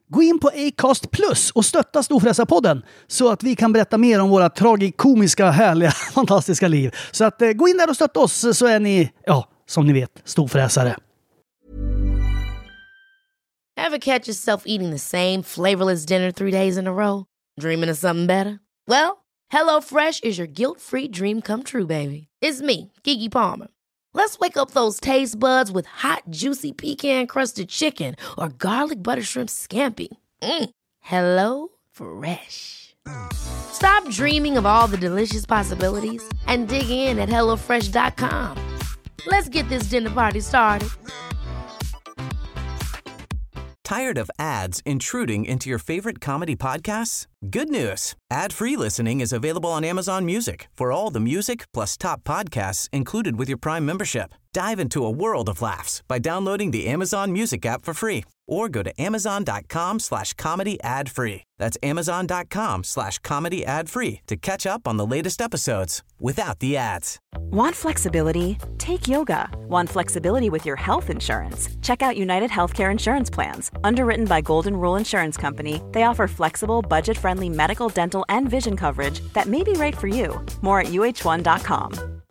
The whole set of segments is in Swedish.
Gå in på Acast Plus och stötta Storfräsarpodden så att vi kan berätta mer om våra tragikomiska, härliga, fantastiska liv. Så att gå in där och stötta oss så är ni, ja, som ni vet, storfräsare. Ever catch yourself eating the same flavorless dinner 3 days in a row? Dreaming of something better? Well, HelloFresh is your guilt-free dream come true, baby. It's me, Keke Palmer. Let's wake up those taste buds with hot, juicy pecan-crusted chicken or garlic butter shrimp scampi. Hello Fresh. Stop dreaming of all the delicious possibilities and dig in at HelloFresh.com. Let's get this dinner party started. Tired of ads intruding into your favorite comedy podcasts? Good news. Ad-free listening is available on Amazon Music for all the music plus top podcasts included with your Prime membership. Dive into a world of laughs by downloading the Amazon Music app for free or go to amazon.com/comedy ad-free. That's amazon.com/comedy ad-free to catch up on the latest episodes without the ads. Want flexibility? Take yoga. Want flexibility with your health insurance? Check out United Healthcare Insurance Plans. Underwritten by Golden Rule Insurance Company, they offer flexible, budget-friendly medical, dental, and vision coverage that may be right for you. More at uh1.com.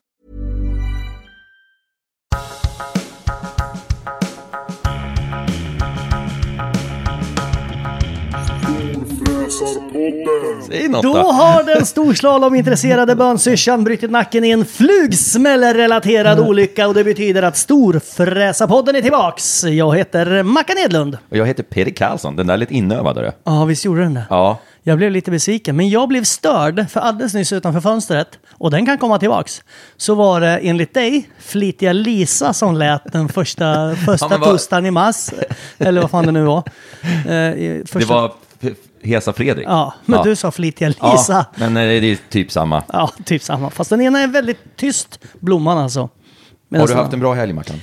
Då har den storslalom-intresserade bönsyrsan brutit nacken i en flugsmäller-relaterad olycka och det betyder att Storfräsarpodden är tillbaks. Jag heter Mackan Edlund. Och jag heter Peder Karlsson, den där lite inövade. Ja, visst gjorde den det. Ja. Jag blev lite besviken, men jag blev störd för alldeles nyss utanför fönstret. Och den kan komma tillbaks. Så var det enligt dig flitiga Lisa som lät den första torsdagen i mars. Eller vad fan det nu var. Det var Hesa Fredrik. Ja, men du sa flitiga Lisa. Ja, men det är typ samma. Ja, typ samma. Fast den ena är väldigt tyst, blomman alltså. Har du haft en bra helg, Mackan?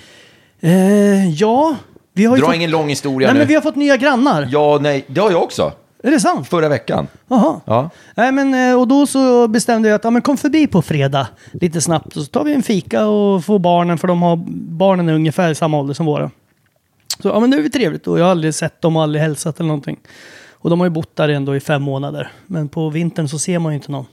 Ja. Vi har ju Dra ingen lång historia nu. nu. Men vi har fått nya grannar. Ja, nej, det har jag också. Är det sant? Förra veckan. Jaha. Ja. Nej, men, och då så bestämde jag att men kom förbi på fredag lite snabbt. Och så tar vi en fika och får barnen, för barnen är ungefär i samma ålder som våra. Så ja, men det är ju trevligt. Och jag har aldrig sett dem och aldrig hälsat eller någonting. Och de har ju bott där ändå i 5 månader. Men på vintern så ser man ju inte någon.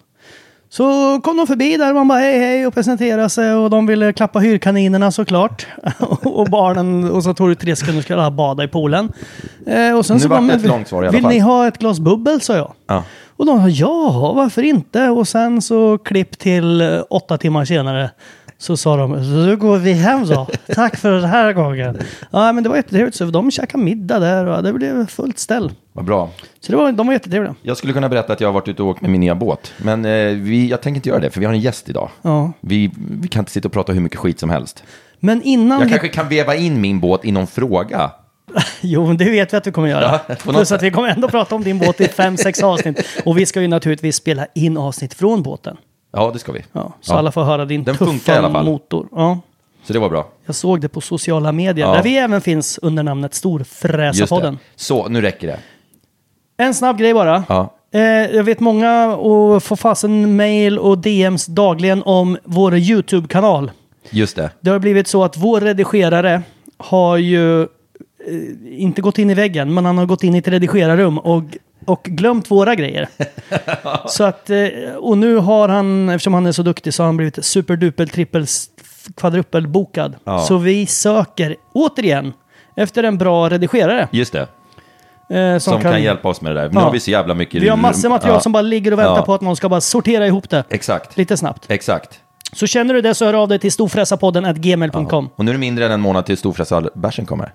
Så kom de förbi där och man bara hej och presenterade sig. Och de ville klappa hyrkaninerna såklart. Och barnen, och så tog det 3 sekunder och skulle bada i poolen. Och sen nu så var det ett långt svar i alla fall. Vill ni ha ett glas bubbel, sa jag. Ja. Och de sa ja, varför inte? Och sen så klipp till 8 timmar senare. Så sa de, så går vi hem så. Tack för den här gången. Ja, men det var jättetrevligt. Så de käkade middag där och det blev fullt ställ. Vad bra. Så de var jättetrevliga. Jag skulle kunna berätta att jag har varit ute och åkt med min nya båt. Men jag tänker inte göra det, för vi har en gäst idag. Ja. Vi kan inte sitta och prata hur mycket skit som helst. Men innan jag kanske kan veva in min båt i någon fråga. Jo, men det vet vi att vi kommer göra. Ja, plus att vi kommer ändå prata om din båt i 5-6 avsnitt. Och vi ska ju naturligtvis spela in avsnitt från båten. Ja, det ska vi. Ja, så alla får höra din den funkar i alla fall. Motor. Ja. Så det var bra. Jag såg det på sociala medier. Där vi även finns under namnet Storfräsarpodden. Så, nu räcker det. En snabb grej bara. Ja. Jag vet många och får fasen mail och DMs dagligen om vår YouTube-kanal. Just det. Det har blivit så att vår redigerare har ju inte gått in i väggen, men han har gått in i ett redigerarrum och glömt våra grejer. Så att, och nu har han, eftersom han är så duktig, så har han blivit superduper, trippel, kvadruppelbokad. Ja. Så vi söker återigen efter en bra redigerare. Just det. Som kan hjälpa oss med det där. Nu har vi så jävla mycket. Vi har massor material som bara ligger och väntar på att någon ska bara sortera ihop det. Exakt. Lite snabbt. Exakt. Så känner du det, så hör av dig till storfräsarpodden@gmail.com. Och nu är det mindre än en månad till Storfräsarbärsen kommer.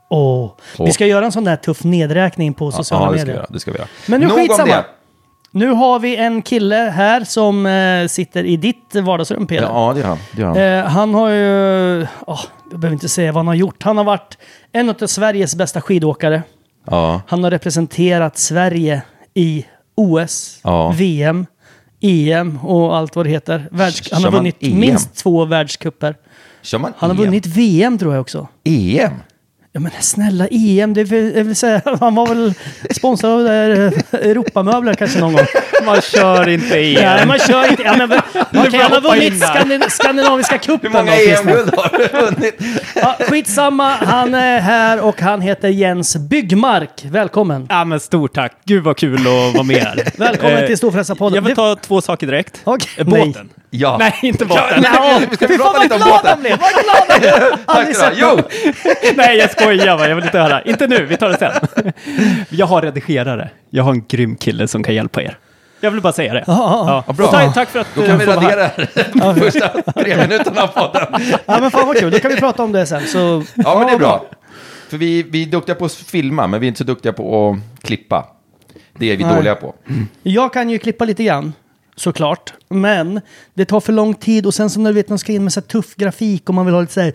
Vi ska göra en sån där tuff nedräkning på sociala medier. Det ska vi göra. Men nu skitsamma. Nu har vi en kille här som sitter i ditt vardagsrum, Peder. Ja, det gör han. Han har ju... jag behöver inte säga vad han har gjort. Han har varit en av Sveriges bästa skidåkare. Ja. Han har representerat Sverige i OS, VM, EM och allt vad det heter. Han har vunnit minst 2 världscuper. Han har vunnit VM, tror jag också. EM? Ja men snälla EM, det vill säga, han var väl sponsrad av där Europamöbler kanske någon gång. Man kör inte EM. Nej, man kör inte. Ja, men okej, han har vunnit skandinaviska cupen. Hur många EM-guld har du vunnit? Ja, skitsamma, han är här och han heter Jens Byggmark. Välkommen. Ja, men stort tack. Gud vad kul att vara med här. Välkommen till Storfräsarpodden. Jag vill ta 2 saker direkt. Okej. Båten. Ja. Nej, inte båten. Ska vi prata lite om båten? Vad glad han blev. Tack ska du ha. Jo! Nej, jag skojar va. Jag vill inte höra. Inte nu, vi tar det sen. Jag har redigerare. Jag har en grym kille som kan hjälpa er. Jag vill bara säga det. Ja, bra. Tack för att Då kan vi får vara här. radera de första 3 minuterna av podden. Ja, men fan vad kul. Då kan vi prata om det sen. Så, Ja, men det är bra. För vi är duktiga på att filma, men vi är inte så duktiga på att klippa. Det är vi dåliga på. Jag kan ju klippa lite grann, såklart. Men det tar för lång tid och sen som du vet man ska in med så här tuff grafik och man vill ha lite så här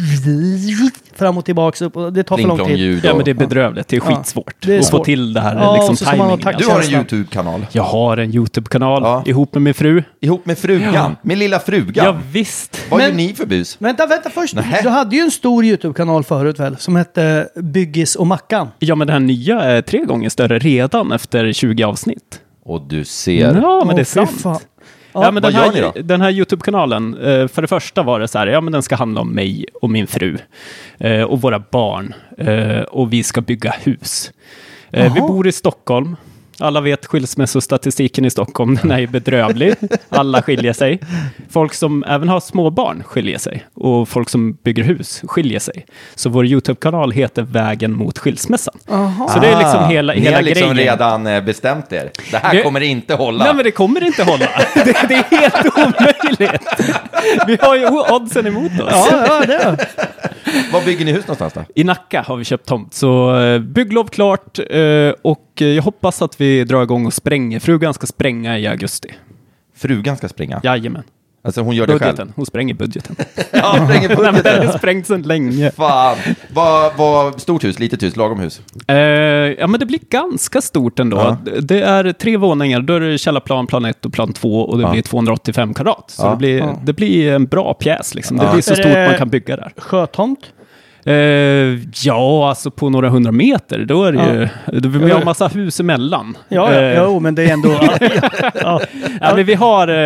fram och tillbaka. Och det tar för lång tid. Ljud Ja, men det är bedrövligt. Det är skitsvårt det är att få svårt. till det här Ja, liksom så ska man ha tajmingen. Du har en känslan. YouTube-kanal. Jag har en YouTube-kanal Ja. ihop med min fru. Ihop med frugan. Min lilla frugan. Ja, visst. Vad Men- gör ni för bus? Vänta först. Nähä. Du hade ju en stor YouTube-kanal förut väl? Som hette Byggis och Mackan. Ja, men den här nya är 3 gånger större redan efter 20 avsnitt. Och du ser. Ja, men det är Åh, fy sant. fan. Ja, men vad den gör ni då? den här YouTube-kanalen, för det första var det så här, ja men den ska handla om mig och min fru och våra barn och vi ska bygga hus. Vi bor i Stockholm. Alla vet skilsmässostatistiken i Stockholm, den är ju bedrövlig. Alla skiljer sig. Folk som även har små barn skiljer sig. Och folk som bygger hus skiljer sig. Så vår YouTube-kanal heter Vägen mot skilsmässan. Så det är liksom hela Ni har liksom grejen. redan bestämt er. Det här kommer inte hålla. Nej, men det kommer inte hålla. Det är helt omöjligt. Vi har ju oddsen emot oss. Ja, det. Var bygger ni hus någonstans då? I Nacka har vi köpt tomt. Så bygglov klart och jag hoppas att vi drar igång och spränger. Frugan ska spränga i augusti. Frugan ska springa. Jajamän. Alltså hon gör det själv. Budgeten. Hon spränger budgeten. Ja, spränger Nej, men den budgeten. är sprängt sedan länge. Fan. Vad stort hus, litet hus, lagom hus? Ja, men det blir ganska stort ändå. Ja. Det är 3 våningar. Då är det källarplan, plan 1 och plan 2 och det blir 285 kvadrat. Så det blir en bra pjäs liksom. Det blir så Är stort det- man kan bygga där. Sjötomt. Ja, alltså på några 100 meter, då är det ju... Då vill vi ha en massa hus emellan. Jo, men det är ändå... ja. Ja, men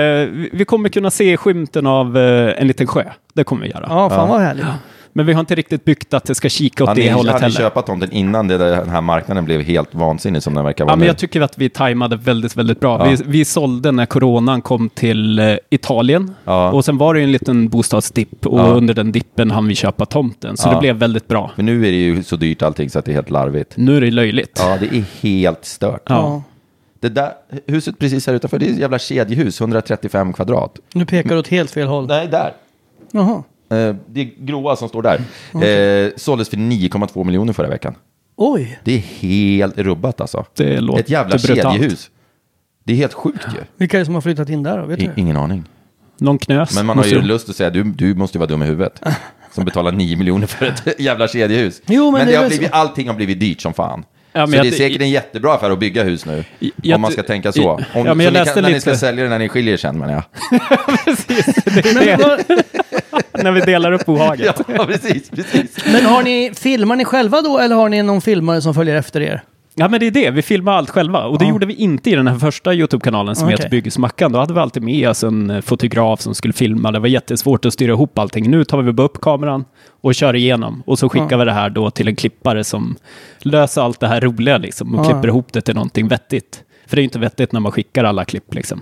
vi kommer kunna se skymten av en liten sjö. Det kommer vi göra. Ja, fan vad härligt. Men vi har inte riktigt byggt att det ska kika åt det hållet Han heller. köpa tomten innan den här marknaden blev helt vansinnig som den verkar vara Ja, men nu. jag tycker att vi tajmade väldigt, väldigt bra. Ja. Vi sålde när coronan kom till Italien. Ja. Och sen var det en liten bostadsdipp. Och under den dippen hann vi köpa tomten. Så det blev väldigt bra. Men nu är det ju så dyrt allting så att det är helt larvigt. Nu är det löjligt. Ja, det är helt stört. Ja. Det där huset precis här utanför, det är ett jävla kedjehus, 135 kvadrat. Nu pekar du åt helt fel håll. Nej, där. Jaha. Det är gråa som står där. Såldes för 9,2 miljoner förra veckan. Oj. Det är helt rubbat alltså. Det låter Ett jävla brutalt. kedjehus. Det är helt sjukt ju. Vilka är det som har flyttat in där då? Vet du? Ingen aning. Någon knös. Men man har ju måste- lust att säga, du måste ju vara dum i huvudet. Som betalar 9 miljoner för ett jävla kedjehus. Jo, men det det är har väl blivit, allting har blivit dyrt som fan. Ja, men så jag- det är säkert en jättebra affär att bygga hus nu. Om man ska tänka så. Ja, men Så jag ni läste när ni lite- ska sälja det när ni skiljer sen, men ja. Precis, det är Men, det. När vi delar upp bohaget. Ja, precis. men filmar ni själva då eller har ni någon filmare som följer efter er? Ja, men det är det. Vi filmar allt själva. Och det gjorde vi inte i den här första YouTube-kanalen som heter Okej. Byggesmackan. Då hade vi alltid med oss en fotograf som skulle filma. Det var jättesvårt att styra ihop allting. Nu tar vi bara upp kameran och kör igenom. Och så skickar vi det här då till en klippare som löser allt det här roliga liksom. Och klipper ihop det till någonting vettigt. För det är ju inte vettigt när man skickar alla klipp liksom.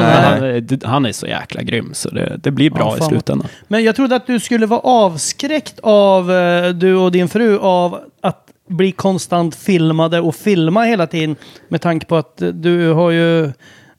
Men han är så jäkla grym. Så det blir bra i fan. slutändan. Men jag trodde att du skulle vara avskräckt av, du och din fru, av att bli konstant filmade och filma hela tiden. Med tanke på att du har ju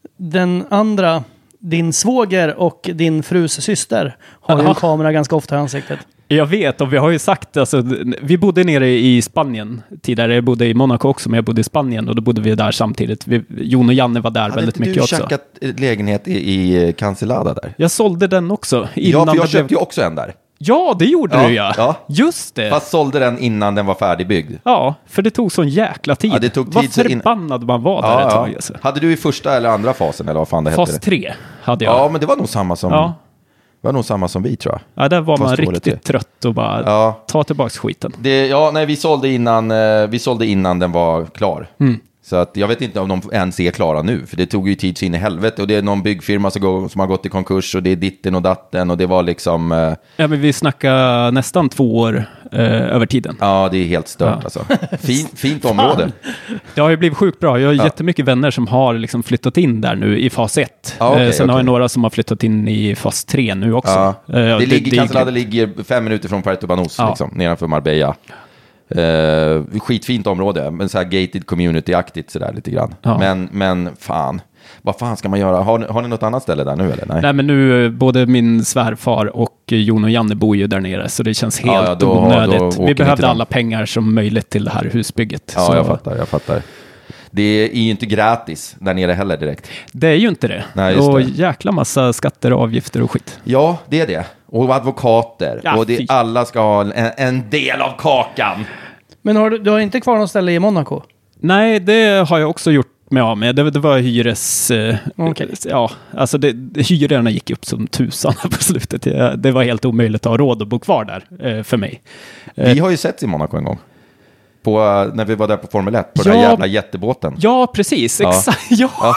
den andra, din svåger och din frus syster har ju en kamera ganska ofta i ansiktet. Jag vet, och vi har ju sagt, alltså, vi bodde nere i Spanien tidigare. Jag bodde i Monaco också, men jag bodde i Spanien och då bodde vi där samtidigt. Jon och Janne var där väldigt mycket också. Hade inte du tjackat lägenhet i Cancelada där? Jag sålde den också. Innan Ja, för jag det köpte blev... ju också en där. Ja, det gjorde Ja, du ja. ja. Just det. Fast sålde den innan den var färdigbyggd. Ja, för det tog sån jäkla tid. Ja, det tog vad tid så förbannad man var där ett tag. Alltså. Hade du i första eller andra fasen eller vad fan det hette? Fas 3 hade jag. Ja, men det var nog samma som... Ja. var nog samma som vi, tror jag. Ja, där var Fast man året riktigt trött och bara ta tillbaka skiten. Vi sålde innan den var klar. Så att jag vet inte om de ens är klara nu. För det tog ju tid så in i helvete. Och det är någon byggfirma som har gått i konkurs. Och det är ditten och datten. Och det var liksom... Ja, men vi snackar nästan 2 år över tiden. Ja, det är helt stört alltså. Fint område. Det har ju blivit sjukt bra. Jag har jättemycket vänner som har liksom flyttat in där nu i fas 1. Sen har jag några som har flyttat in i fas 3 nu också. Cancelada ligger 5 minuter från Puerto Banús, liksom, nedanför Marbella. Skitfint område, men så här gated community-aktigt sådär lite grann. Men fan, vad fan ska man göra? Har ni något annat ställe där nu eller? Nej, men nu både min svärfar och Jon och Janne bor ju där nere, så det känns helt onödigt. Vi behövde alla pengar som möjligt till det här husbygget. Ja, så. Jag fattar. Det är ju inte gratis där nere heller direkt. Det är ju inte det. Nej, och jäkla massa skatter och avgifter och skit. Ja, det är det. Och advokater. Och alla ska ha en del av kakan. Men du har inte kvar något ställe i Monaco? Nej, det har jag också gjort mig av med. Det var hyres... Ja, alltså hyrorna gick upp som tusan på slutet. Det var helt omöjligt att ha råd att bo kvar där för mig. Vi har ju sett i Monaco en gång. När vi var där på Formel 1, på den där jävla jättebåten. Ja, precis. Exakt. Ja.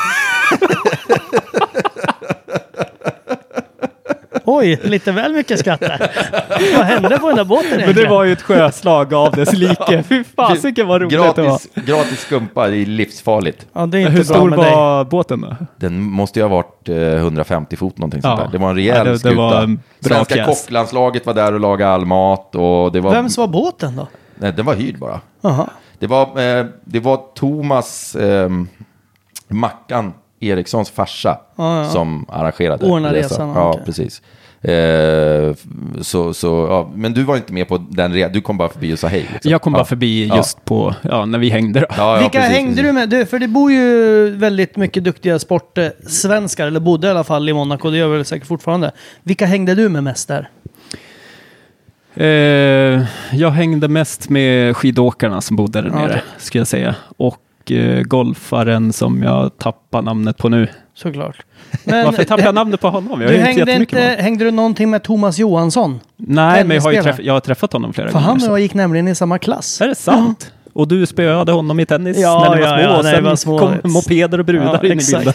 Oj, lite väl mycket skratt där. Vad hände på den där båten egentligen? Men det var ju ett sjöslag av dess like. Fy fasiken vad roligt det var. Gratis skumpa, det är livsfarligt. Ja, det är inte hur stor var båten då? Den måste ju ha varit 150 fot någonting sånt där. Det var en rejäl skuta. Det var en Svenska kocklandslaget var där och lagade all mat. Och det var... Vems var båten då? Nej, den var hyrd bara. Aha. Det var Thomas Mackan Erikssons farsa som arrangerade resan. Ja, okay. Precis. Men du var inte med på den resan. Du kom bara förbi och sa hej. Liksom. Jag kom bara förbi just på när vi hängde då. Vilka hängde du med? För det bor ju väldigt mycket duktiga sportsvenskar, eller bodde i alla fall i Monaco. Det gör väl säkert fortfarande. Vilka hängde du med mest där? Jag hängde mest med skidåkarna som bodde där nere, ska jag säga. Och golfaren som jag tappar namnet på nu. Såklart. Men varför tappar jag namnet på honom? Jag hängde du någonting med Thomas Johansson? Nej, men jag har träffat honom flera gånger. För han och jag gick nämligen i samma klass. Är det sant? Och du spöade honom i tennis när ni var små. Sen kom mopeder och brudar in i bilden.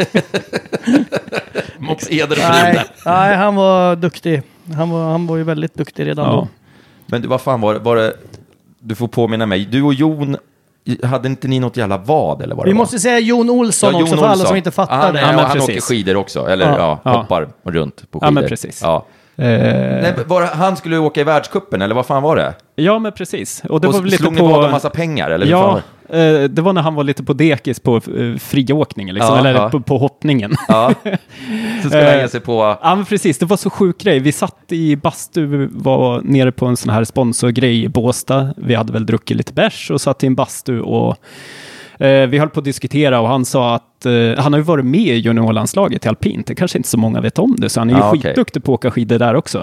Mopeder och brudar. Nej, han var duktig. Han var ju väldigt duktig redan då. Men vad fan var det? Du får påminna mig. Du och Jon, hade inte ni något jävla vad eller vad det var? Vi måste säga Jon Olsson också för alla som inte fattar det. Han åker skidor också. Eller hoppar runt på skidor. Ja, men precis. Ja. Nej, han skulle åka i världskuppen, eller vad fan var det? Ja, men precis. Och det var lite slog ni på en massa pengar, eller hur fan var det? Det var när han var lite på dekis på friåkningen, liksom, eller på hoppningen. Ja, så skulle han ge sig på... Ja, men precis. Det var så sjuk grej. Vi satt i bastu, var nere på en sån här sponsorgrej i Båstad. Vi hade väl druckit lite bärs och satt i en bastu och vi höll på att diskutera och han sa att han har ju varit med i juniorlandslaget i alpint. Det kanske inte så många vet om det, så han är ju skitduktig på att åka skidor där också.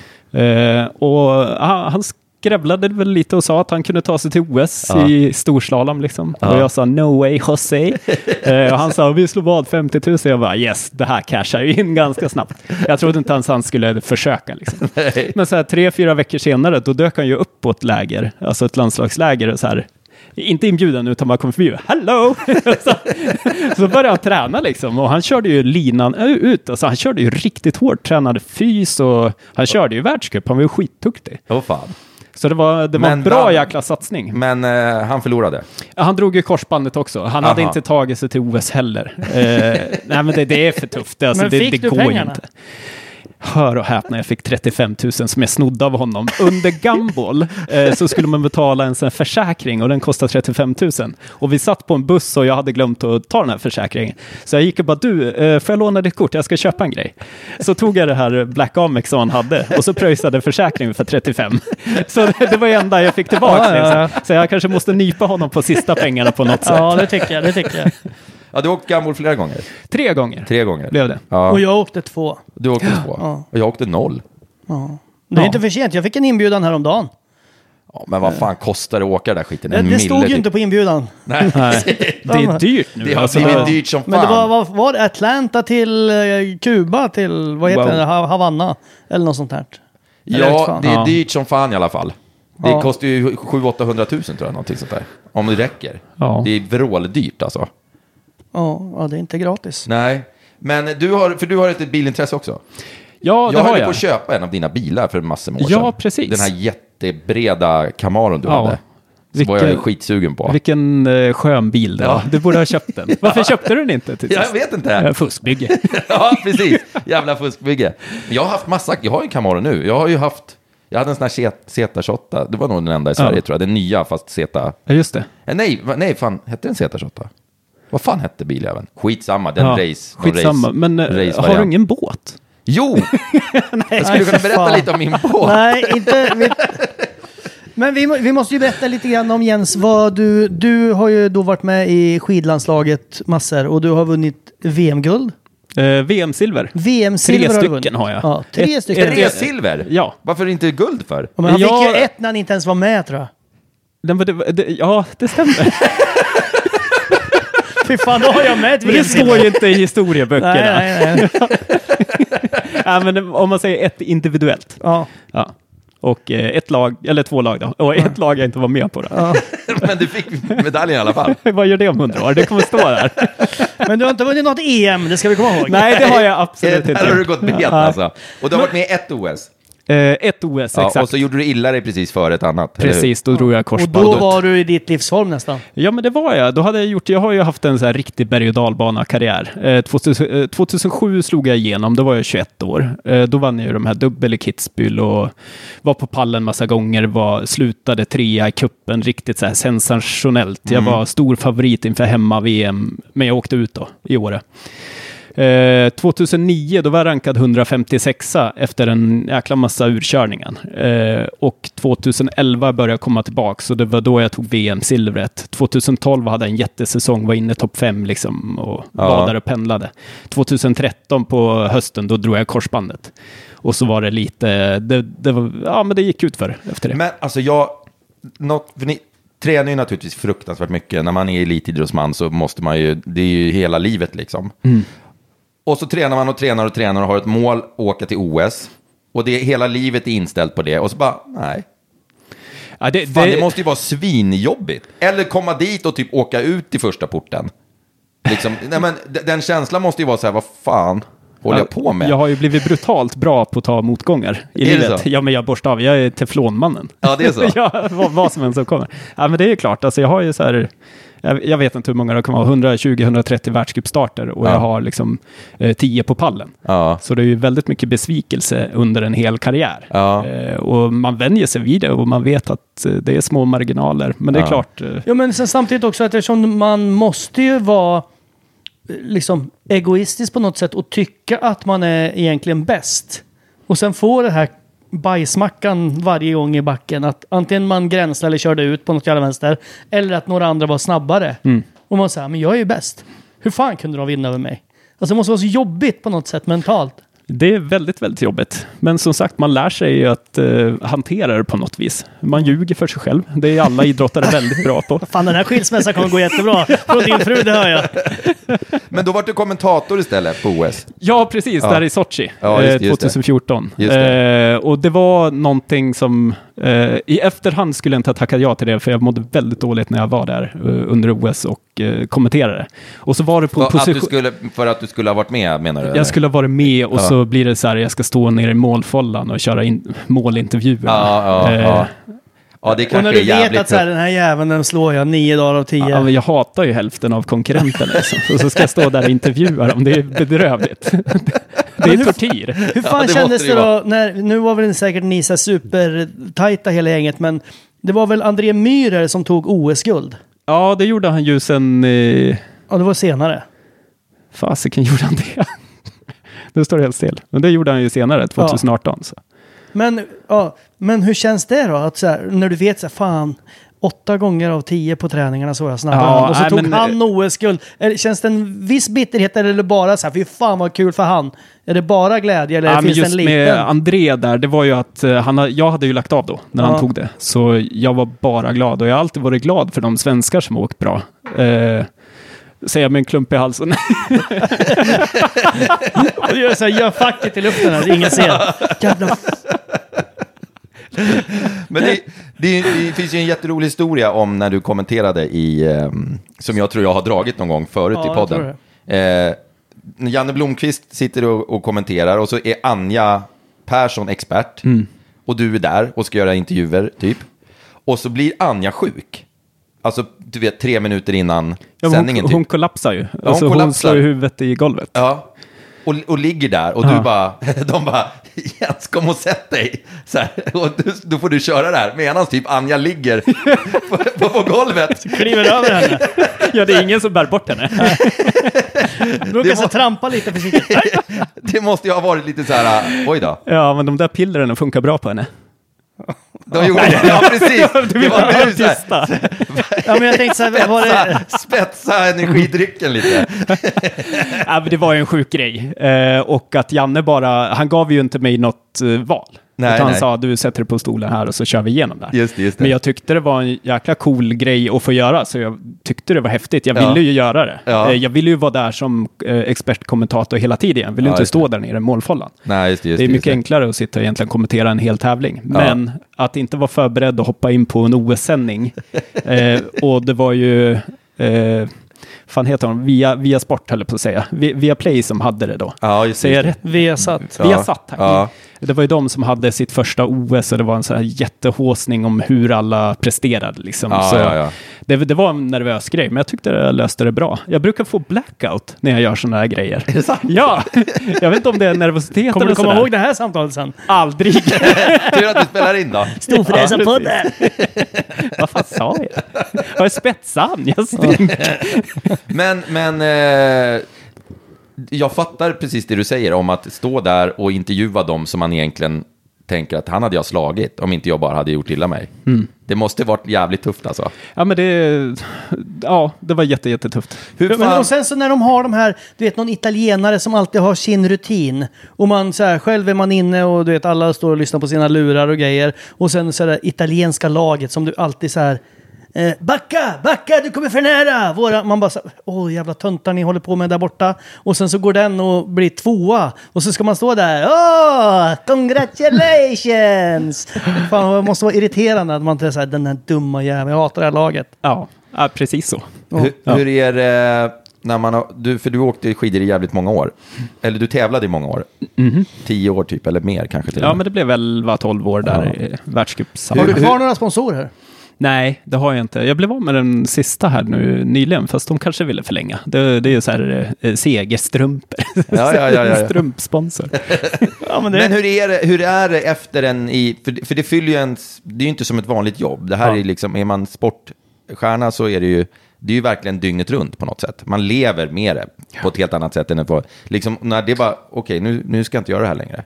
Och han skrävlade väl lite och sa att han kunde ta sig till OS i storslalom liksom. Och jag sa no way Jose. Och han sa vi slår vad 50 000. Jag bara yes, det här cashar ju in ganska snabbt. Jag trodde inte ens han skulle försöka liksom. Men så här 3-4 veckor senare då dök han ju upp på ett läger, alltså ett landslagsläger och så här. Inte inbjuden utan bara kom förbi. Hello! så började han träna liksom. Och han körde ju linan ut. Alltså han körde ju riktigt hårt. Tränade fys och han körde ju världscup. Han var ju skitduktig. Fan. Så det var en bra jäkla satsning. Men han förlorade. Han drog ju korsbandet också. Han hade inte tagit sig till OS heller. Nej men det är för tufft. Alltså, men fick du går pengarna? Inte. Hör och häpna, jag fick 35 000 som jag snodde av honom. Under Gumball så skulle man betala en sån försäkring och den kostade 35 000. Och vi satt på en buss och jag hade glömt att ta den här försäkringen. Så jag gick och bara, får jag låna ditt kort? Jag ska köpa en grej. Så tog jag det här Black Amex som han hade och så pröjsade försäkringen för 35. Så det var enda jag fick tillbaka. Så jag kanske måste nypa honom på sista pengarna på något sätt. Ja, det tycker jag. Ja, du åkte Gumball flera gånger? 3 gånger. 3 gånger. Blev det. Ja. Och jag åkte 2. Du åkte 2. Ja. Och jag åkte 0. Ja. Det är inte för sent. Jag fick en inbjudan häromdagen. Ja, men vad fan kostar det att åka där skiten? Det stod ju inte på inbjudan. Nej. Det är dyrt nu. Det har blivit dyrt som fan. Men det var det Atlanta till Kuba till, vad heter det, Havanna? Eller något sånt här. Ja, det är dyrt som fan i alla fall. Det kostar ju 700-800 000 tror jag, någonting sånt där. Om det räcker. Ja. Det är vråldyrt alltså. Ja, det är inte gratis. Nej, men du har ett bilintresse också. Ja, det har jag. Jag höll på att köpa en av dina bilar för massor med år sedan. Ja, precis. Den här jättebreda Camaron du hade. Så var jag skitsugen på. Vilken skön bil det var. Du borde ha köpt den. Varför köpte du den inte? Jag vet inte. Fuskbygge. Ja, precis. Jävla fuskbygge. Jag har haft jag har ju en Camaro nu. Jag hade en sån här Z28. Det var nog den enda i Sverige tror jag. Den nya fast Z. Ja, just det. Nej, fan. Hette den Z28? Vad fan hette biljäveln? Skitsamma, den race. Skitsamma, men har du ingen båt? Jo! Jag skulle kunna berätta lite om min båt. Nej, inte... Men vi måste ju berätta lite grann om Jens, vad du har ju då varit med i skidlandslaget massor och du har vunnit VM-guld. VM-silver. VM-silver 3 stycken har jag. Ja, 3 stycken. 3 silver? Ja. Varför inte guld för? Men han fick ju 1 när han inte ens var med tror jag. Ja, det stämmer. Fy fan, då har jag med ett VM-silver. Det står ju inte i historieböckerna. Nej. Ja, men om man säger ett individuellt. Ja. Och ett lag, eller 2 lag då. Och ett lag jag inte var med på det. Ja. Men du fick medaljen i alla fall. Vad gör det om 100 år? Det kommer stå där. Men du har inte vunnit något EM, det ska vi komma ihåg. Nej, det har jag absolut inte. Här har du gått bet alltså. Och du har varit med i ett OS. Ett OS, exakt. Och så gjorde du illa dig precis före ett annat. Precis, då drog jag korsbandet. Och då var du i ditt livsform nästan. Ja, men det var jag. Då hade jag har ju haft en så här riktig berg- och dalbana-karriär. 2007 slog jag igenom, då var jag 21 år. Då vann jag ju de här dubbel i Kitzbühel och var på pallen massa gånger. Slutade 3 i kuppen, riktigt så här sensationellt. Jag var stor favorit inför hemma-VM, men jag åkte ut då i Åre. 2009 då var jag rankad 156 efter en jäkla massa urkörningar. Och 2011 började jag komma tillbaka, så det var då jag tog VM-silvret. 2012 hade jag en jättesäsong, var inne topp 5 liksom och var där och pendlade. 2013 på hösten då drog jag korsbandet. Och så var det lite, det var, ja men det gick ut för efter det. Men alltså för ni tränar ju naturligtvis fruktansvärt mycket. När man är elitidrottsman så måste man ju, det är ju hela livet liksom. Och så tränar man och tränar och har ett mål, åka till OS. Och hela livet är inställt på det. Och så bara, nej. Ja, det måste ju vara svinjobbigt. Eller komma dit och typ åka ut i första porten. Liksom, nej, men den känslan måste ju vara så här, vad fan håller jag på med? Jag har ju blivit brutalt bra på att ta motgångar i livet. Ja, men jag borstar av. Jag är teflonmannen. Ja, det är så. Ja, vad som än så kommer. Ja, men det är ju klart. Alltså, jag har ju så här... Jag vet inte hur många det kan vara, 120-130 världscupstarter och jag har liksom 10 på pallen. Ja. Så det är ju väldigt mycket besvikelse under en hel karriär. Ja. Och man vänjer sig vid det och man vet att det är små marginaler. Men det är klart... Ja, men sen samtidigt också att eftersom man måste ju vara liksom egoistisk på något sätt och tycka att man är egentligen bäst. Och sen får det här bajsmackan varje gång i backen att antingen man gränsade eller körde ut på något jävla vänster eller att några andra var snabbare. Och man säger, men jag är ju bäst. Hur fan kunde de vinna över mig? Alltså det måste vara så jobbigt på något sätt mentalt. Det är väldigt, väldigt jobbigt. Men som sagt, man lär sig ju att hantera det på något vis. Man ljuger för sig själv. Det är alla idrottare väldigt bra på. Fan, den här skilsmässan kommer gå jättebra. Från din fru, det hör jag. Men då var du kommentator istället på OS. Ja, precis. Där i Sochi. Ja, just 2014. Och det var någonting som... I efterhand skulle jag inte ha tackat ja till det, för jag mådde väldigt dåligt när jag var där under OS och kommenterade. Och så var det på för att du skulle ha varit med, menar du? Jag skulle ha varit med och så blir det så här, jag ska stå nere i målfållan och köra målintervjuer. Ja, det kanske och när du vet att så här, den här jäveln den slår jag 9 dagar av 10. Ja, men jag hatar ju hälften av konkurrenterna. Liksom. Och så ska jag stå där och intervjua dem. Det är bedrövligt. Det är tortyr. Hur fan kändes det då? Nu var väl säkert ni så supertajta hela gänget, men det var väl André Myhrer som tog OS-guld? Ja, det gjorde han ju sen... Ja, det var senare. Fasiken gjorde han det. Nu står det helt still. Men det gjorde han ju senare, 2018. Så. Men hur känns det då? Att så här, när du vet så här, fan, 8 gånger av 10 på träningarna så var jag snabbare. Och så tog han OS-guld. Känns det en viss bitterhet eller bara så här, fy fan vad kul för han? Är det bara glädje eller finns det en liten? Med André där, det var ju att jag hade ju lagt av då när han tog det. Så jag var bara glad och jag har alltid varit glad för de svenskar som har åkt bra. Säger jag med en klump i halsen. Du gör så här, gör facket i luften här, ingen ser. Jävla... Men det finns ju en jätterolig historia om när du kommenterade som jag tror jag har dragit någon gång förut i podden. Janne Blomqvist sitter och kommenterar och så är Anja Persson expert och du är där och ska göra intervjuer typ. Och så blir Anja sjuk. Alltså, du vet, 3 minuter innan sändningen. Hon kollapsar ju. Alltså, hon slår huvudet i golvet. Ja, och ligger där. Och de bara, Jens, kom och sätt dig. Så här, och då får du köra där. Medan typ Anja ligger på golvet. Kliver över henne. Ja, det är ingen som bär bort henne. Brukar så trampa lite försiktigt. Det måste ju ha varit lite så här, oj då. Ja, men de där pillerna funkar bra på henne. De gjorde det, ja precis. Det var du såhär. Ja, men jag tänkte såhär, var det... Spetsa energidrycken lite. Ja, men det var ju en sjuk grej. Och att Janne han gav ju inte mig något val. Nej. Han sa, du sätter dig på stolen här och så kör vi igenom där. Just det. Men jag tyckte det var en jäkla cool grej att få göra. Så jag tyckte det var häftigt. Jag ville ju göra det. Ja. Jag ville ju vara där som expertkommentator hela tiden. Jag ville inte stå där nere i målfållan. Nej, det är mycket enklare att sitta och egentligen kommentera en hel tävling. Men att inte vara förberedd att hoppa in på en OS-sändning. Och det var ju... fan heter de? Via Sport höll jag på att säga. Via Play som hade det då. Ja, just det. Viasat. Viasat, tack. Ja. Det var ju de som hade sitt första OS och det var en sån här jättehåsning om hur alla presterade. Liksom. Det var en nervös grej, men jag tyckte det löste det bra. Jag brukar få blackout när jag gör såna här grejer. Är det sant? Ja, jag vet inte om det är nervositet. Kommer du komma ihåg det här samtalet sen? Aldrig. Tur att du spelar in då. Storfräsa på det. Vad fan sa jag? Jag är spetsan, jag stryker. Men jag fattar precis det du säger om att stå där och intervjua dem som man egentligen tänker att han hade jag slagit om inte jag bara hade gjort illa mig. Det måste varit jävligt tufft alltså. Ja, men det var jättetufft. Men och sen så när de har de här, du vet, någon italienare som alltid har sin rutin och man så här, själv är man inne och du vet, alla står och lyssnar på sina lurar och grejer och sen så där italienska laget som du alltid så här backa, du kommer för nära. Man bara så, jävla töntar ni håller på med där borta. Och sen så går den och blir 2:a. Och så ska man stå där. Congratulations! Fan, det måste vara irriterande att man inte säger den här dumma jäveln. Jag hatar det här laget. Ja, precis så. Hur är det när man för du åkte skidor i jävligt många år. Eller du tävlade i många år. 10 år typ, eller mer kanske till. Ja, men det blev väl 12 år där i världscups. Har du kvar några sponsorer? Nej, det har jag inte. Jag blev av med den sista här nu nyligen, fast de kanske ville förlänga. Det är ju så här segerstrumpor. Ja. Strumpsponsor. Men hur är det efter för det fyller ju det är ju inte som ett vanligt jobb. Det här är liksom, är man sportstjärna så är det är ju verkligen dygnet runt på något sätt. Man lever med det på ett helt annat sätt än liksom när det bara, okej, nu ska jag inte göra det här längre.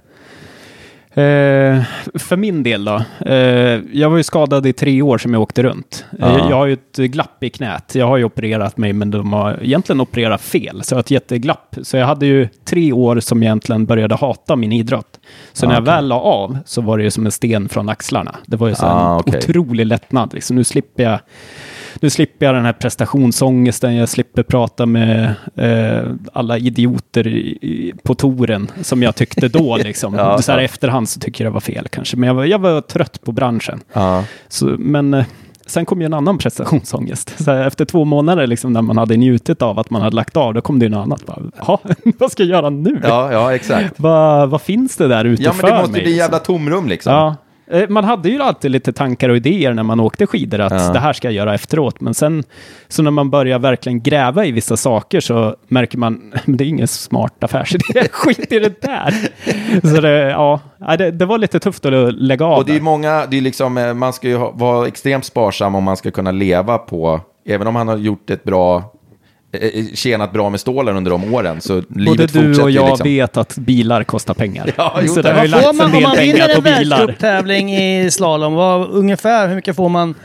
För min del då, jag var ju skadad i 3 år som jag åkte runt. Jag har ju ett glapp i knät. Jag har ju opererat mig, men de har egentligen opererat fel. Så jag har ett jätteglapp. Så jag hade ju 3 år som egentligen började hata min idrott. Så när jag väl la av så var det ju som en sten från axlarna. Det var ju så en otrolig lättnad. Liksom, nu slipper jag den här prestationsångesten. Jag slipper prata med alla idioter på touren som jag tyckte då. Liksom. Så här efterhand så tycker jag det var fel kanske. Men jag var trött på branschen. Men sen kom ju en annan prestationsångest. Så här, efter 2 månader liksom, när man hade njutit av att man hade lagt av, då kom det ju något annat. Vad ska jag göra nu? Ja, exakt. Vad finns det där ute för mig? Ja, men det måste bli jävla tomrum liksom. Ja. Man hade ju alltid lite tankar och idéer när man åkte skidor att det här ska jag göra efteråt. Men sen så när man börjar verkligen gräva i vissa saker så märker man det är ingen smart affärsidé. Skit i det där. Så det var lite tufft att lägga av. Och det är många, det är liksom, man ska ju vara extremt sparsam om man ska kunna leva på, även om man har gjort tjänat bra med stålar under de åren, så livet fortsätter. Både du och jag liksom. vet att bilar kostar pengar. Ja, så det har ju lagts en del pengar på bilar. Tävling i slalom, ungefär hur mycket får man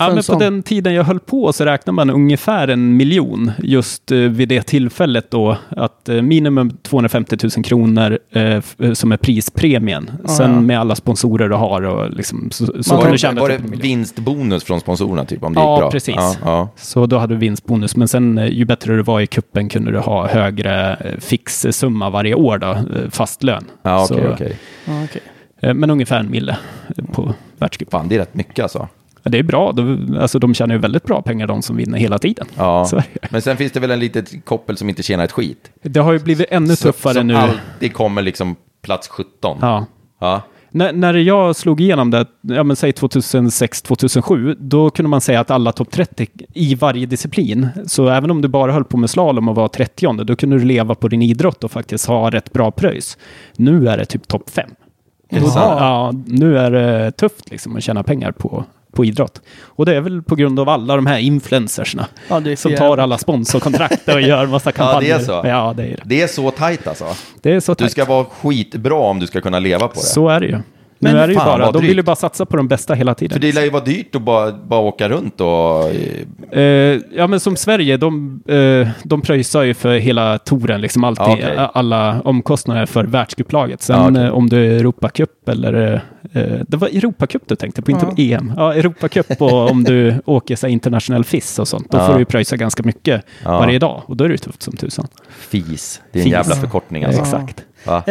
Ja, men på den tiden jag höll på så räknar man ungefär 1 miljon just vid det tillfället då, att minimum 250 000 kronor som är prispremien. Sen med alla sponsorer du har och liksom, så kan du tjäna var det vinstbonus från sponsorerna typ om det gick bra? Precis. Ja. Så då hade du vinstbonus, men sen ju bättre du var i kuppen kunde du ha högre fixsumma varje år då, fast lön. Ja, okej. Men ungefär 1 mille på världscupen. Fan, det är rätt mycket alltså. Ja, det är bra. Alltså, de tjänar ju väldigt bra pengar, de som vinner hela tiden. Ja, men sen finns det väl en litet koppel som inte tjänar ett skit. Det har ju blivit ännu tuffare som nu. alltid kommer liksom plats 17. Ja. När jag slog igenom det, säg 2006-2007, då kunde man säga att alla topp 30 i varje disciplin, så även om du bara höll på med slalom och var 30, då kunde du leva på din idrott och faktiskt ha rätt bra pröjs. Nu är det typ topp 5. Ja, nu är det tufft liksom att tjäna pengar på idrott. Och det är väl på grund av alla de här influencersna som tar alla sponsorkontrakt och gör massa kampanjer. Ja, det är så. Ja, det är det. Det är så tajt alltså. Det är så tajt. Du ska vara skitbra om du ska kunna leva på det. Så är det ju. Men nu är det ju bara, de vill ju bara satsa på de bästa hela tiden. För det lär ju vara dyrt att bara åka runt och... ja, men som Sverige, de pröjsar ju för hela touren, liksom alltid, alla omkostnader för världscuplaget. Sen om det är Europacup eller... det var Europacup du tänkte på, inte EM. Ja, Europacup och om du åker så internationell FIS och sånt, då får du ju pröjsa ganska mycket varje dag. Och då är det tufft som tusan. FIS, det är en jävla förkortning alltså. Exakt.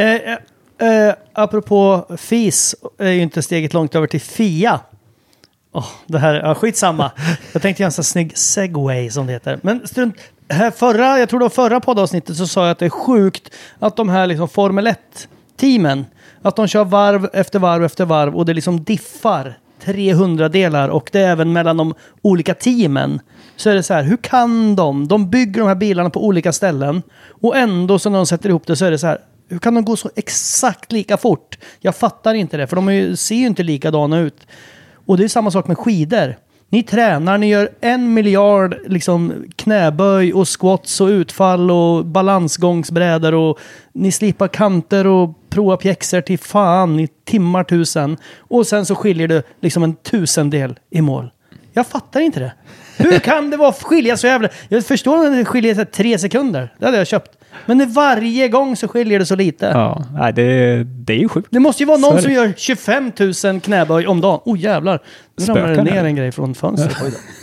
Apropå FIS är ju inte steget långt över till FIA. Det här, skitsamma. Jag tänkte göra en sån snygg segway som det heter. Men strunt, jag tror det var förra poddavsnittet så sa jag att det är sjukt att de här liksom Formel 1-teamen, att de kör varv efter varv efter varv och det liksom diffar 300 delar och det är även mellan de olika teamen. Så är det så här, hur kan de bygger de här bilarna på olika ställen och ändå så när de sätter ihop det så är det så här, hur kan de gå så exakt lika fort? Jag fattar inte det, för de ser ju inte likadana ut. Och det är samma sak med skidor. Ni tränar, ni gör 1 miljard liksom knäböj och squats och utfall och balansgångsbrädor och ni slipar kanter och provar pjäxor till fan i timmar 1000. Och sen så skiljer det liksom 1/1000 i mål. Jag fattar inte det. Hur kan det skilja så jävla... Jag förstår att det skiljer 3 sekunder. Det hade jag köpt. Men varje gång så skiljer det så lite. Ja, nej, det är ju sjukt. Det måste ju vara någon som gör 25 000 knäböj om dagen. Jävlar. Nu ramlar det ner en grej från fönstret.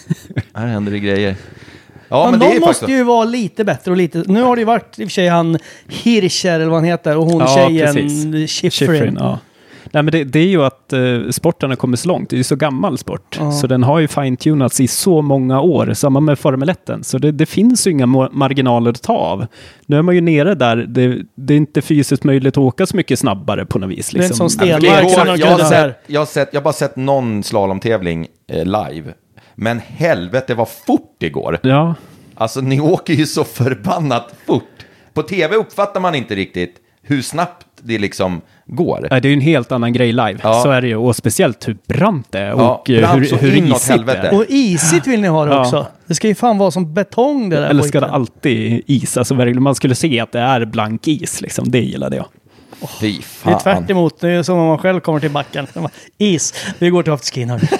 Här händer det grejer. Ja, men någon måste ju vara lite bättre och lite... Nu har det ju varit i och för sig han Hirscher eller vad han heter. Och hon tjejen Schifrin. Ja. Nej, men det är ju att sporten har kommit så långt. Det är ju så gammal sport. Så den har ju fine-tunats i så många år. Samma med Formel 1. Så det finns ju inga marginaler att ta av. Nu är man ju nere där. Det är inte fysiskt möjligt att åka så mycket snabbare på något vis. Liksom. Det är som Stenmark. Jag har bara sett någon slalomtävling live. Men helvete vad fort det går. Ja. Alltså ni åker ju så förbannat fort. På tv uppfattar man inte riktigt hur snabbt det liksom går. Det är ju en helt annan grej live. Ja. Så är det ju. Och speciellt hur brant det är. Och brant hur isigt det är. Och isigt vill ni ha det också. Det ska ju fan vara som betong det där. Eller ska det alltid is? Alltså man skulle se att det är blank is. Liksom. Det gillade jag. Fy fan. Det är tvärt emot. Det är som om man själv kommer till backen. Is. Vi går till afterskin här.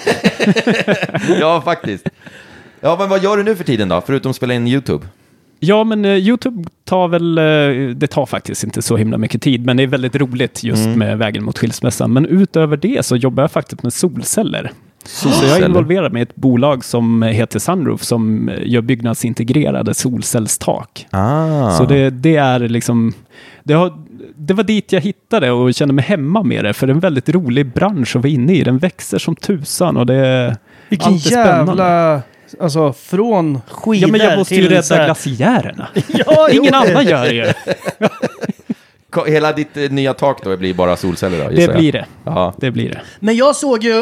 Ja, faktiskt. Ja, men vad gör du nu för tiden då? Förutom att spela in YouTube? Ja, men YouTube det tar faktiskt inte så himla mycket tid, men det är väldigt roligt just med vägen mot skilsmässan. Men utöver det så jobbar jag faktiskt med solceller. Så jag är involverad med ett bolag som heter Sunroof som gör byggnadsintegrerade solcellstak. Så det är liksom... Det var dit jag hittade och kände mig hemma med det, för det är en väldigt rolig bransch att vara inne i. Den växer som tusan och det är vilken alltid jävla... spännande. Alltså från skidor till... Ja, men jag måste ju rädda glaciärerna. Ingen annan gör det ju. Hela ditt nya tak då blir bara solceller då? Det blir det. Ja. Det blir det. Men jag såg ju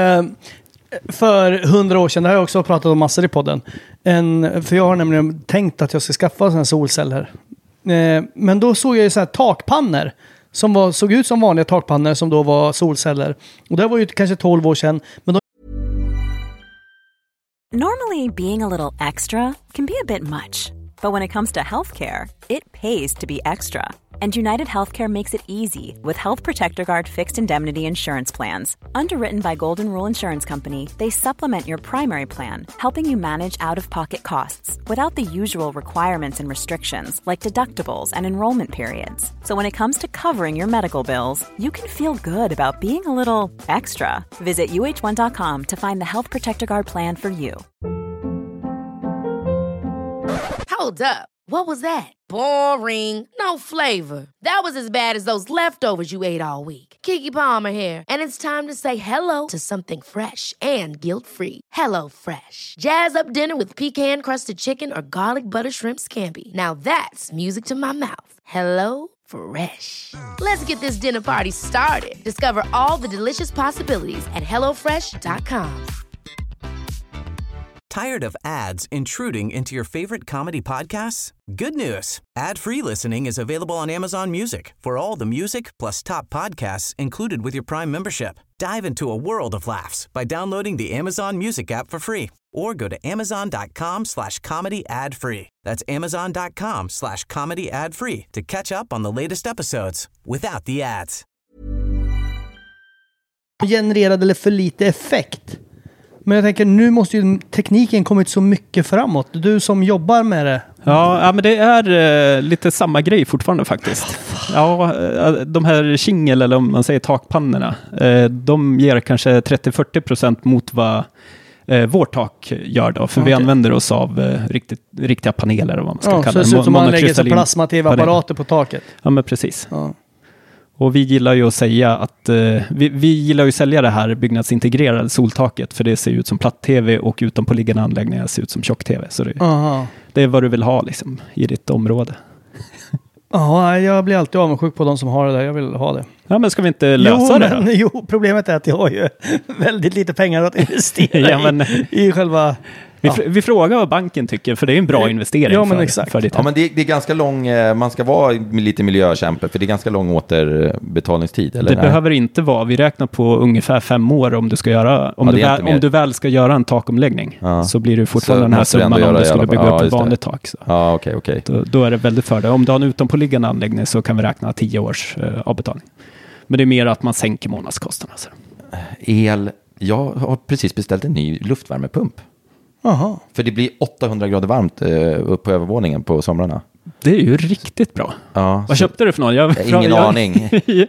för 100 år sedan, det har jag också pratat om massor i podden. För jag har nämligen tänkt att jag ska skaffa sådana här solceller. Men då såg jag ju så här takpannor som såg ut som vanliga takpannor som då var solceller. Och det var ju kanske 12 år sedan. Men Normally, being a little extra can be a bit much. But when it comes to healthcare, it pays to be extra. And United Healthcare makes it easy with Health Protector Guard fixed indemnity insurance plans. Underwritten by Golden Rule Insurance Company, they supplement your primary plan, helping you manage out-of-pocket costs without the usual requirements and restrictions like deductibles and enrollment periods. So when it comes to covering your medical bills, you can feel good about being a little extra. Visit uh1.com to find the Health Protector Guard plan for you. Hold up. What was that? Boring. No flavor. That was as bad as those leftovers you ate all week. Keke Palmer here, and it's time to say hello to something fresh and guilt-free. Hello Fresh. Jazz up dinner with pecan-crusted chicken or garlic butter shrimp scampi. Now that's music to my mouth. Hello Fresh. Let's get this dinner party started. Discover all the delicious possibilities at hellofresh.com. Tired of ads intruding into your favorite comedy podcasts? Good news. Ad-free listening is available on Amazon Music for all the music plus top podcasts included with your Prime membership. Dive into a world of laughs by downloading the Amazon Music app for free or go to amazon.com/comedy ad-free. That's amazon.com/comedy ad-free to catch up on the latest episodes without the ads. Genererade eller för lite effekt. Men jag tänker, nu måste ju tekniken kommit så mycket framåt. Du som jobbar med det. Ja, men det är lite samma grej fortfarande faktiskt. Ja, de här Shingle, eller om man säger takpannorna, de ger kanske 30-40% mot vad vårt tak gör då. För vi använder oss av riktiga paneler, eller vad man ska kalla det. Så det ser ut som man lägger sig plasma-tv-apparater på taket. Ja, men precis. Ja. Och vi gillar ju att säga att vi gillar ju att sälja det här byggnadsintegrerade soltaket, för det ser ut som platt-tv och utanpåliggande anläggningar ser ut som tjock-tv. Så det är vad du vill ha liksom, i ditt område. Ja, jag blir alltid avundsjuk på de som har det där. Jag vill ha det. Ja, men ska vi inte lösa det då? Jo, problemet är att jag har ju väldigt lite pengar att investera i själva... Vi frågar vad banken tycker, för det är en bra investering för ditt hem. Ja, men det är ganska lång, man ska vara lite miljökämpe, för det är ganska lång återbetalningstid. Eller? Det behöver inte vara, vi räknar på ungefär 5 år om du ska göra, om du väl ska göra en takomläggning, så blir det fortfarande den här summan om du skulle bygga upp ett vanligt tak. Så. Ja, okej. Då är det väldigt för det. Om du har en utanpåliggande anläggning så kan vi räkna 10 års avbetalning. Men det är mer att man sänker månadskostnaderna. Så. Jag har precis beställt en ny luftvärmepump. Aha. För det blir 800 grader varmt upp på övervåningen på somrarna. Det är ju riktigt bra. Ja, vad köpte du för någon? Ingen aning.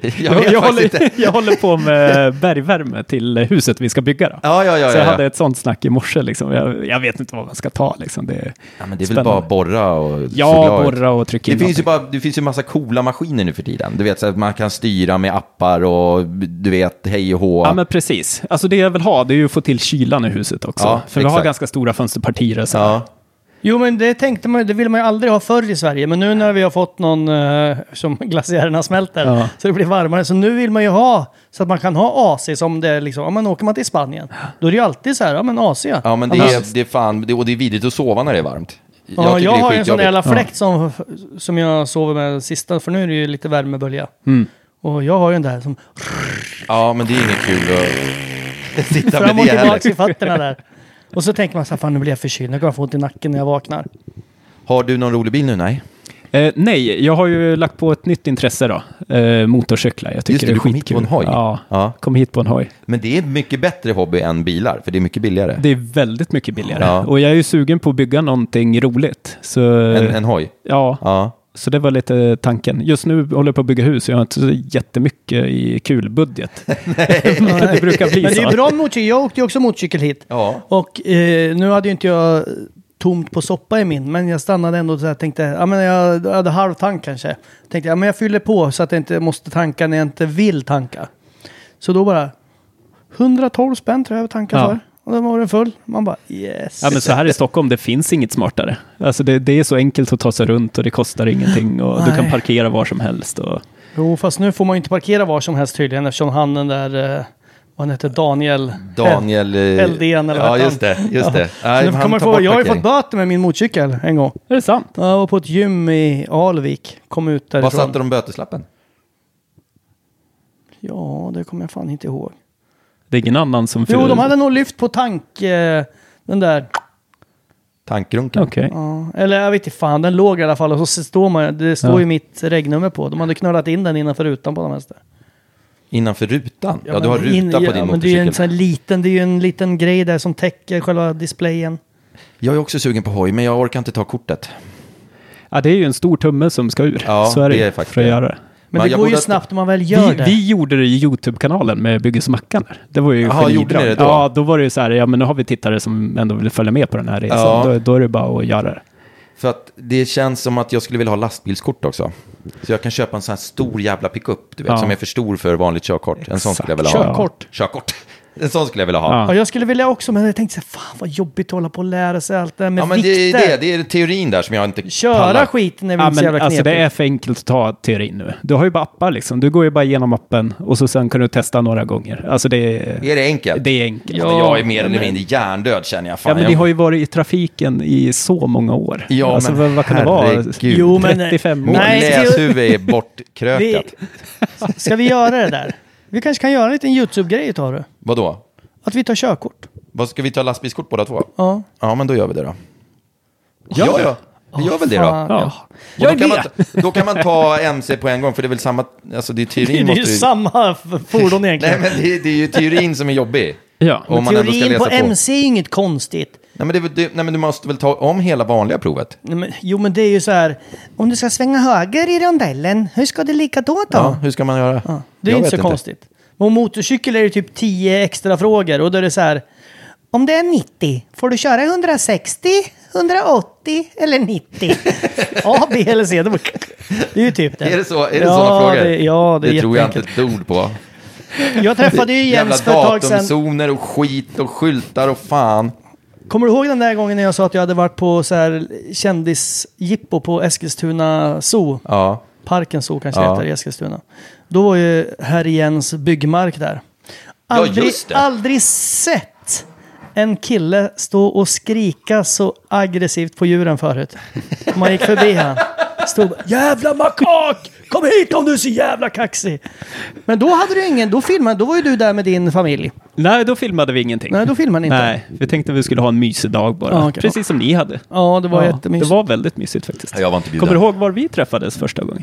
Jag håller på med bergvärme till huset vi ska bygga då. Ja. Så jag hade ett sånt snack i morse. Liksom. Jag vet inte vad man ska ta. Liksom. Men det är väl bara borra och borra och trycka in. Det finns ju massa coola maskiner nu för tiden. Du vet, så att man kan styra med appar och du vet, hej och hå. Ja, men precis. Alltså det jag vill ha, det är ju att få till kylan i huset också. Ja, för vi har ganska stora fönsterpartier. Så. Ja. Jo, men det tänkte man, det vill man ju aldrig ha förr i Sverige. Men nu när vi har fått någon som glaciärerna smälter, så det blir varmare. Så nu vill man ju ha, så att man kan ha AC som det liksom, om man åker man till Spanien. Då är det ju alltid så här, men AC. Ja, men det är fan, och det är vidrigt att sova när det är varmt. Jag har ju en sån jävla fläkt som jag sover med sista, för nu är det ju lite värmebölja. Och jag har ju en där som... Ja, men det är inget kul att sitta med fram och det tillbaka i fötterna där. Och så tänker man så här, fan nu blir jag förkyld, jag kan få ont i nacken när jag vaknar. Har du någon rolig bil nu? Nej. Nej, jag har ju lagt på ett nytt intresse då. Motorcyklar. Jag tycker det är skitkul. Hit på en hoj. Ja, kom hit på en hoj. Men det är mycket bättre hobby än bilar, för det är mycket billigare. Det är väldigt mycket billigare. Och jag är ju sugen på att bygga någonting roligt. Så... En hoj? Ja. Så det var lite tanken. Just nu håller jag på att bygga hus. Jag har inte så jättemycket i kul budget. Nej. Det brukar bli så. Men det är bra motorcykel. Jag åkte ju också motorcykel hit. Ja. Och nu hade ju inte jag tomt på soppa i min. Men jag stannade ändå och så här, tänkte, jag hade halv tank kanske. Tänkte, men jag fyller på så att jag inte måste tanka när jag inte vill tanka. Så då bara 112 spänn tror jag att tanka för. Och då var den full. Man bara, yes. Ja, men så här i Stockholm, det finns inget smartare. Alltså det är så enkelt att ta sig runt och det kostar ingenting. Och du kan parkera var som helst. Och... Jo, fast nu får man ju inte parkera var som helst tydligen. Eftersom han den där, vad han heter, Daniel Eldén eller ja, just det. Ja. Jag har ju fått böter med min motorcykel en gång. Är det sant? Jag var på ett gym i Alvik. Kom ut därifrån. Vad satte de böteslappen? Ja, det kommer jag fan inte ihåg. Det är ingen annan som... Jo, de hade nog lyft på tank den där Tankrunken. Okej. Ja. Eller jag vet inte fan, den låg i alla fall. Och så står det står ju mitt regnummer på. De hade knullat in den innanför rutan på de mesta. Innanför rutan? Ja, du men har ruta på din men det är ju motorcykel. det är ju en liten grej där som täcker själva displayen. Jag är också sugen på hoj, men jag orkar inte ta kortet. Ja, det är ju en stor tumme som ska ur. Ja, så är det det är faktiskt för att det. göra det. Men det går ju snabbt om man väl gör det. Vi gjorde det i YouTube-kanalen med Byggesmackan. Det var ju Jaha, gjorde ni det då? Ja, då var det ju så här, ja men nu har vi tittare som ändå vill följa med på den här resan. Ja. Då är det bara att göra det. För att det känns som att jag skulle vilja ha lastbilskort också. Så jag kan köpa en sån här stor jävla pickup, du vet, som är för stor för vanligt körkort. En sån skulle jag vilja ha. Körkort. En sån skulle jag vilja ha. Ja. Ja, jag skulle vilja också, men jag tänkte så här, fan vad jobbigt att hålla på och lära sig allt det där med Ja, men vikter. det är teorin där som jag inte Köra pallar. skiten är väl Ja, inte så men jävla alltså knepigt. det är för enkelt att ta teorin nu. Du har ju bara appar liksom. Du går ju bara igenom appen och så sen kan du testa några gånger. Alltså det Är det enkelt? Det är enkelt. Ja, men jag är mer eller mindre hjärndöd, känner jag. Fan, Ja, men ni har ju varit i trafiken i så många år. Ja, alltså, men vad kan det vara? herregud. Jo, men 35 år. nej, Läshuvud är bortkrökat. Ska vi göra det där? Vi kanske kan göra en liten YouTube-grej utav det. Vadå? Att vi tar körkort. Vad ska vi ta lastbilskort båda två? Ja. Ja, men då gör vi det då. Gör Ja, det? ja. Vi gör väl det då. Fan, Ja. Och då kan man ta MC på en gång, för det är väl samma, alltså det är Det teorin är ju måste ju... samma fordon Nej, egentligen. men det är ju teorin som är jobbig. Ja. Om man ändå ska Teorin läsa på MC är inget konstigt. Nej, men du måste väl ta om hela vanliga provet? Jo, men det är ju så här. Om du ska svänga höger i rondellen, hur ska det lika då? Ja, hur ska man göra? Ja, det är Jag inte vet så konstigt. Och motorcykel är det typ 10 extra frågor. Och då är det så här. Om det är 90, får du köra 160, 180 eller 90? A, B eller C. Det är ju typ det. Är det så? Är det sådana frågor? Det är tror jag inte jätteenkelt. ett ord på. Jag träffade ju Jävla Jens för ett tag sedan. datumzoner och skit och skyltar och fan. Kommer du ihåg den där gången när jag sa att jag hade varit på så här kändisjippo på Eskilstuna Zoo? Ja. Parken Zoo kanske Ja. heter i Eskilstuna. Då var ju herr Jens byggmark där. just det. Aldrig sett en kille stå och skrika så aggressivt på djuren förut. Man gick förbi han. Stod bara, jävla makak! Kom hit om du är så jävla kaxig! Men då hade du ingen, då var ju du där med din familj. Nej, då filmade vi ingenting. Nej, då filmade ni inte. Nej, vi tänkte att vi skulle ha en mysig dag bara. Ja, okej. Precis som ni hade. Ja, det var jättemysigt. Det var väldigt mysigt faktiskt. Jag var inte bjuden. Kommer du ihåg var vi träffades första gången?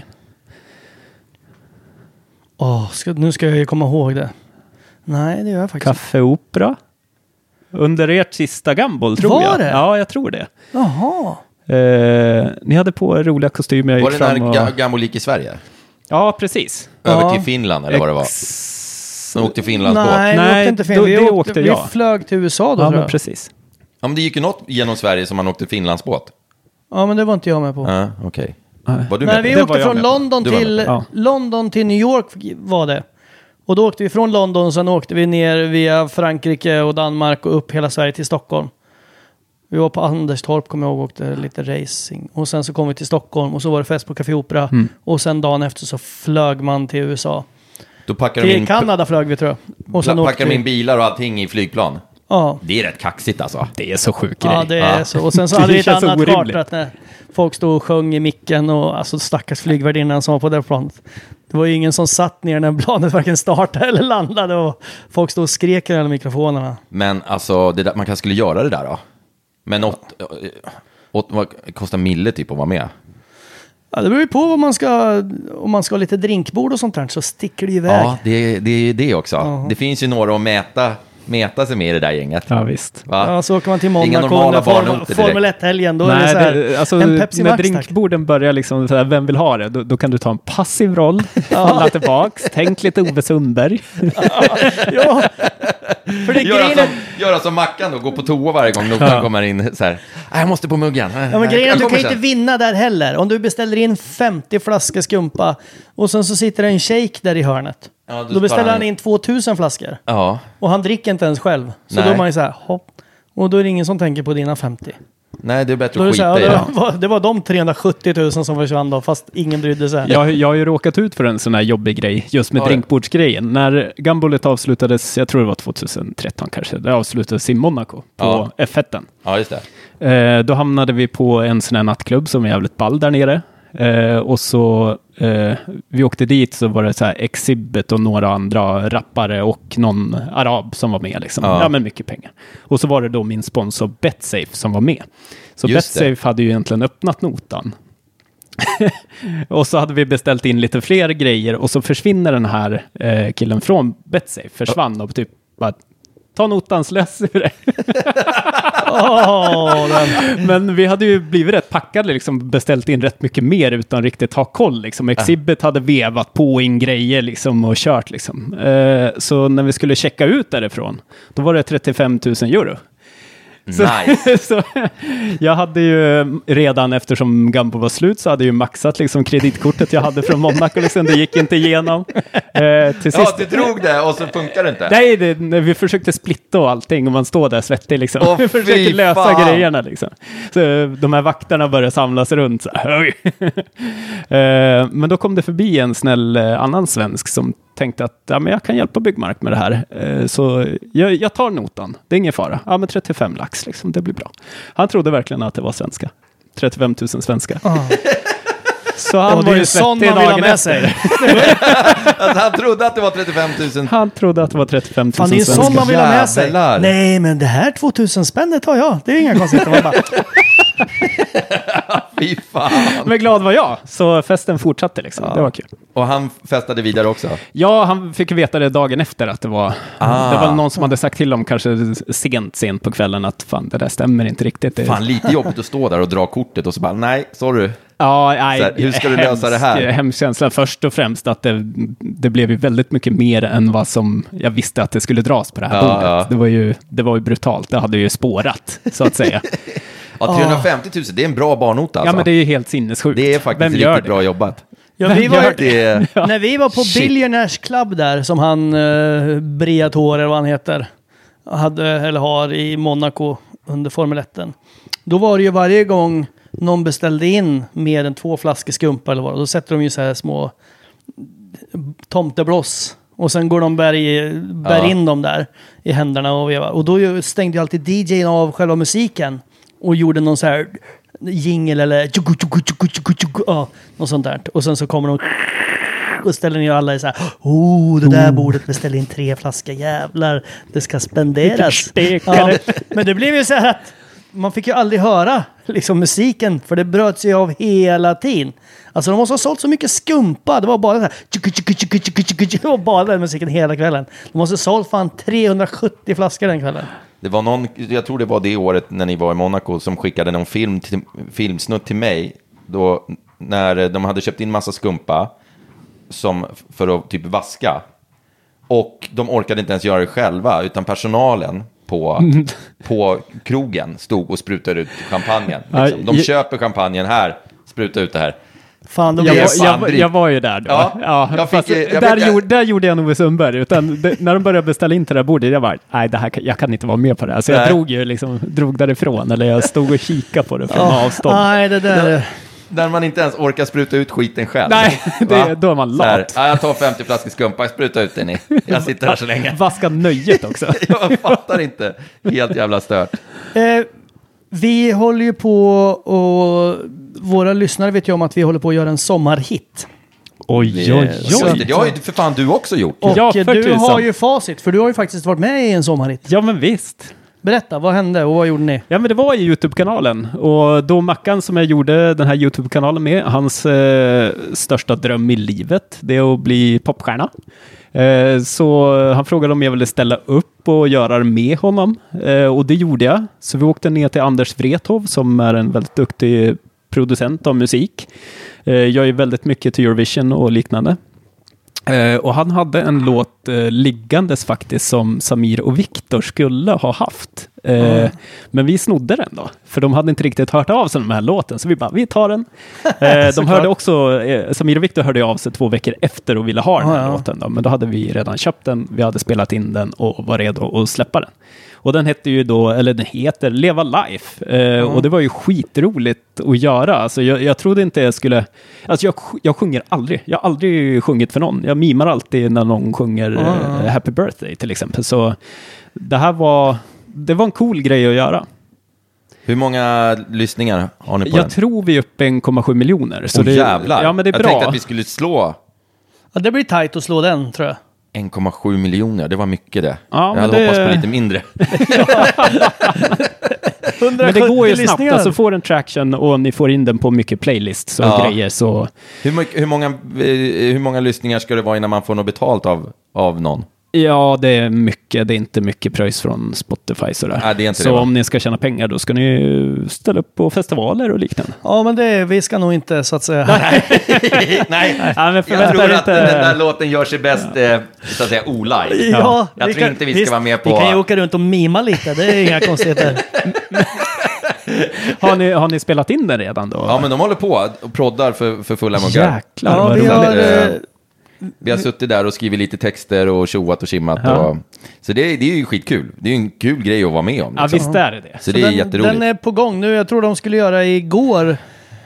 Nu ska jag ju komma ihåg det. Nej, det gör jag faktiskt inte. Café Opera. Under ert sista gamble, tror Var jag. det? Ja, jag tror det. Jaha. Ni hade på roliga kostymer. Jag Var gick det fram och... när Gambolik i Sverige? Ja, precis. Över till Finland eller vad det var? De åkte till Finlands båt. Nej, vi Nej, åkte inte fel. då- Vi det åkte, åkte vi jag. flög till USA då, Ja, tror men jag. precis. Ja, men det gick ju något genom Sverige som man åkte Finlands båt. Ja, men det var inte jag med på. Ja, okej. Var du Nej, med vi på det var åkte jag från med på. London Du var med till, på. Ja. London till New York var det. Och då åkte vi från London, sen åkte vi ner via Frankrike och Danmark och upp hela Sverige till Stockholm. Vi var på Anderstorp, kommer jag ihåg, och åkte lite racing. Och sen så kom vi till Stockholm och så var det fest på Café Opera. Och sen dagen efter så flög man till USA. Då packade de Till in, Kanada flög vi, tror jag. Och sen åkte packade de in vi. bilar och allting i flygplan. Ja. Det är rätt kaxigt alltså. Det är så sjuk grej. Ja, det är Ja. så. Och sen så Det hade vi ett känns annat orimligt. charter att när folk stod och sjöng i micken och alltså stackars flygvärdinnan som var på det planet. Det var ju ingen som satt ner när planet varken startade eller landade och folk stod och skrek i alla mikrofonerna. Men alltså, det där, man kanske skulle göra det där då. Men vad kostar mille typ att vara med? Ja, det beror ju på om man ska ha lite drinkbord och sånt där så sticker det iväg. Ja, det är ju det också. Det finns ju några att mäta sig med i det där gänget. Ja, visst. Va? Ja, så åker man till Inga Monaco normala under barnoter Formel direkt. 1-helgen. Då är det Nej, så här, alltså, en Pepsi när Max, tack. drinkborden börjar liksom så här, vem vill ha det? Då kan du ta en passiv roll, falla tillbaks, tänk lite Ove Sundberg. Ja, för det grejen är... Göra som Mackan då, gå på toa varje gång notan kommer in så här. Jag måste på muggen. Ja, men grejen är att du Jag kan ju kommer inte vinna där heller. Om du beställer in 50 flaskor skumpa och sen så sitter det en shake där i hörnet. Ja, Då beställer han in 2000 flaskor. Ja, Och han dricker inte ens själv. Så Nej. då är man ju så här, hopp. Och då är det ingen som tänker på dina 50. nej det är bättre Då är att det, så här, skita i ja, det. det var de 370 000 som försvann då, fast ingen brydde sig. Jag har ju råkat ut för en sån här jobbig grej, just med Ja, drinkbordsgrejen. När Gambolet avslutades, jag tror det var 2013 kanske, det avslutades i Monaco på F1. Ja, just det. Då hamnade vi på en sån här nattklubb som är jävligt ball där nere. Och så vi åkte dit så var det så här Exhibit och några andra rappare och någon arab som var med liksom. Ja, men mycket pengar. Och så var det då min sponsor Betsafe som var med. Så Betsafe hade ju egentligen öppnat notan. Och så hade vi beställt in lite fler grejer och så försvinner den här killen från Betsafe, försvann och typ bara ta notan, slös ur det. Men vi hade ju blivit rätt packade, liksom beställt in rätt mycket mer utan riktigt ha koll. Liksom. Exhibit hade vevat på in grejer liksom, och kört. Liksom. Så när vi skulle checka ut därifrån, då var det 35 000 euro. Nice. Så jag hade ju redan, eftersom Gambo var slut, så hade jag ju maxat liksom kreditkortet jag hade från Monaco. Liksom, det gick inte igenom. Till sist, du drog det och så funkar det inte. Nej, vi försökte splitta och allting och man står där svettig liksom. Vi försökte lösa grejerna liksom. Så de här vakterna började samlas runt så här. Men då kom det förbi en snäll annan svensk som tänkte att ja, men jag kan hjälpa Byggmark med det här. Så jag tar notan. Det är ingen fara. Ja, men 35 lax liksom. Det blir bra. Han trodde verkligen att det var svenska. 35 000 svenska. Så han var ju svettig dagen efter. Alltså, han trodde att det var 35 000. Han trodde att det var 35 000 fan, det är svenska. sån man vill ha med sig. Nej, men det här 2000 spänn, det tar jag. Det är inga konstigheter. Fy fan. Men glad var jag. Så festen fortsatte liksom. Det var kul. Och han festade vidare också? Ja, han fick veta det dagen efter att det var någon som hade sagt till dem kanske sent på kvällen att fan, det där stämmer inte riktigt. Fan, lite jobbigt att stå där och dra kortet och så bara, nej, sorry. Ja, nej, hur ska du lösa det här? Hemsk känsla. Först och främst att det blev ju väldigt mycket mer än vad som jag visste att det skulle dras på det här bordet. Ja. Det var ju brutalt. Det hade ju spårat, så att säga. Ja, 350 000, det är en bra barnota alltså. Ja, men det är ju helt sinnessjukt. Det är faktiskt riktigt bra jobbat. Ja, när vi var på Billionaires Club där, som han Briatore eller vad han heter, hade eller har i Monaco under Formel 1. Då var det ju varje gång någon beställde in mer än 2 flaskor skumpa eller vad, då sätter de ju så här små tomtebloss och sen går de bär in dem där i händerna och vevar. Och då stängde ju alltid DJ:n av själva musiken och gjorde någon så här jingle eller något sånt där. Och sen så kommer de och ställer ner alla i så här, det där bordet beställer in 3 flaskor, jävlar, det ska spenderas. Ja, men det blev ju så här att man fick ju aldrig höra liksom musiken, för det bröt sig av hela tiden. Alltså de måste ha sålt så mycket skumpa. Det var bara så här, det var bara den musiken hela kvällen. De måste ha sålt fan 370 flaskor den kvällen. Det var någon, jag tror det var det året när ni var i Monaco, som skickade någon filmsnutt till mig då, när de hade köpt in massa skumpa som för att typ vaska, och de orkade inte ens göra det själva, utan personalen på krogen stod och sprutade ut champagnen. Liksom. De köper champagnen här, sprutar ut det här. Fan, jag var ju där då. Där gjorde jag nog Sundberg. När de började beställa in till det här bordet, jag var jag kan inte vara med på det här. Så jag drog därifrån, eller jag stod och kikade på det från avstånd. Nej, det där... Där man inte ens orkar spruta ut skiten själv. Nej, då är man lat. Jag tar 50 flaskor skumpa, spruta ut den i. Jag sitter här så länge. Vaska nöjet också. Jag fattar inte. Helt jävla stört. Vi håller ju på, och våra lyssnare vet ju om att vi håller på att göra en sommarhit. Oj. Det har ju för fan du också gjort. Och du har ju facit, för du har ju faktiskt varit med i en sommarhit. Ja, men visst. Berätta, vad hände och vad gjorde ni? Ja, men det var i YouTube-kanalen. Och då Mackan som jag gjorde den här YouTube-kanalen med, hans största dröm i livet, det är att bli popstjärna. Så han frågade om jag ville ställa upp och göra det med honom. Och det gjorde jag. Så vi åkte ner till Anders Wrethov som är en väldigt duktig producent av musik. Jag är väldigt mycket till Eurovision och liknande. Och han hade en låt liggandes faktiskt som Samir och Viktor skulle ha haft. Men vi snodde den då. För de hade inte riktigt hört av sig den här låten. Så vi tar den. De hörde också, Samir och Viktor hörde av sig 2 veckor efter och ville ha den här låten då. Men då hade vi redan köpt den. Vi hade spelat in den och var redo att släppa den. Och den hette ju då, eller den heter Leva Life. Och det var ju skitroligt att göra. Alltså jag trodde inte jag skulle... Alltså jag sjunger aldrig. Jag har aldrig sjungit för någon. Jag mimar alltid när någon sjunger Happy Birthday till exempel. Så det var en cool grej att göra. Hur många lyssningar har ni på den? Jag tror vi är uppe 1,7 miljoner. Så jävlar. Ja, men det är jag bra. tänkte att vi skulle slå... Ja, det blir tajt att slå den, tror jag. 1,7 miljoner, det var mycket det. Ja, jag hade hoppats på lite mindre. Men det går ju snabbt, lyssningar. alltså får en traction och ni får in den på mycket playlist och grejer så... Hur många lyssningar ska det vara innan man får något betalt av någon? Ja, det är mycket. Det är inte mycket pröjs från Spotify sådär. Nej, det är inte så det, om ni ska tjäna pengar då ska ni ställa upp på festivaler och liknande. Ja, men vi ska nog inte så att säga. Nej, Ja, men jag tror att inte... den där låten gör sig bäst, så att säga, olive. Ja, Jag tror inte vi ska vara med på... Vi kan ju åka runt och mima lite, det är inga konstigheter. Har ni spelat in den redan då? Ja, men de håller på och proddar för fulla muggar. Jäklar, Ja, vad vi roligt. Vi har suttit där och skrivit lite texter och tjoat och simmat. Ja. Så det är ju skitkul. Det är ju en kul grej att vara med om. Ja, Liksom. visst är det. Så det är jätteroligt. Den är på gång nu. Jag tror de skulle göra igår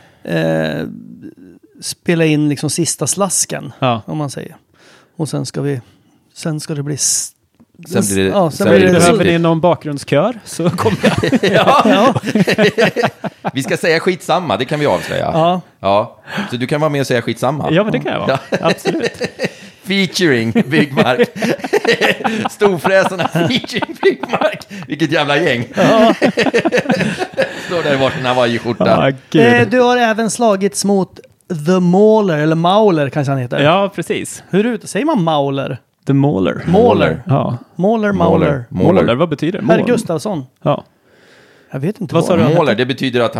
spela in liksom sista slasken, om man säger. Och sen ska det bli... Sen blir det... Ja, sen blir blir det- det Behöver ni någon bakgrundskör så kommer jag. Ja. Vi ska säga skitsamma, det kan vi avslöja. Ja. Så du kan vara med och säga skitsamma. Ja, men det kan jag vara. Absolut. Featuring Byggmark. Storfräsarna featuring Byggmark. Vilket jävla gäng. Står där i varsin hawaiiskjorta. Ja, gud. Du har även slagits mot The Mauler, eller Mauler kanske han heter. Ja, precis. Säger man Mauler? The Mauler. Mauler. Ja. Mauler. Mauler, vad betyder det? Herr Gustafsson. Ja. Jag vet inte Vad sa du? Måler, det betyder att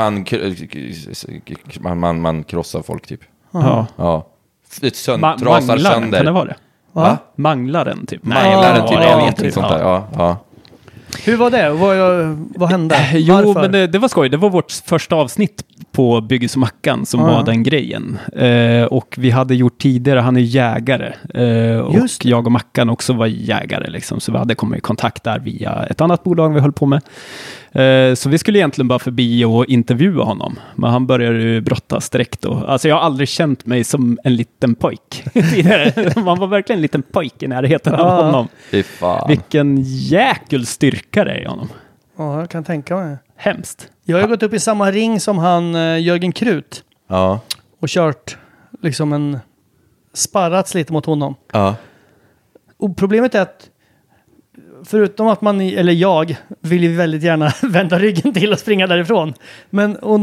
man krossar folk typ. Ja. Ja. Trasar Manglaren, sönder. kan det vara det? Va? Manglaren typ. Manglaren typ, jag vet typ. inte sånt där. Ja. Hur var det? Vad hände? Jo, Varför? men det var skoj. Det var vårt första avsnitt på Bygges och Mackan som var den grejen. Och vi hade gjort tidigare, han är jägare. Just Och jag och Mackan också var jägare. Liksom. Så vi hade kommit i kontakt där via ett annat bolag vi höll på med. Så vi skulle egentligen bara förbi och intervjua honom. Men han började ju brottas direkt då. Alltså jag har aldrig känt mig som en liten pojk tidigare. Man var verkligen en liten pojk i närheten av honom. Fy fan. Vilken jäkel styrka det är i honom. Ja, jag kan tänka mig. Hemskt. Jag har ju gått upp i samma ring som han Jörgen Krut Ja. och kört liksom sparrats lite mot honom. Ja. Och problemet är att förutom att jag vill ju väldigt gärna vända ryggen till och springa därifrån. Och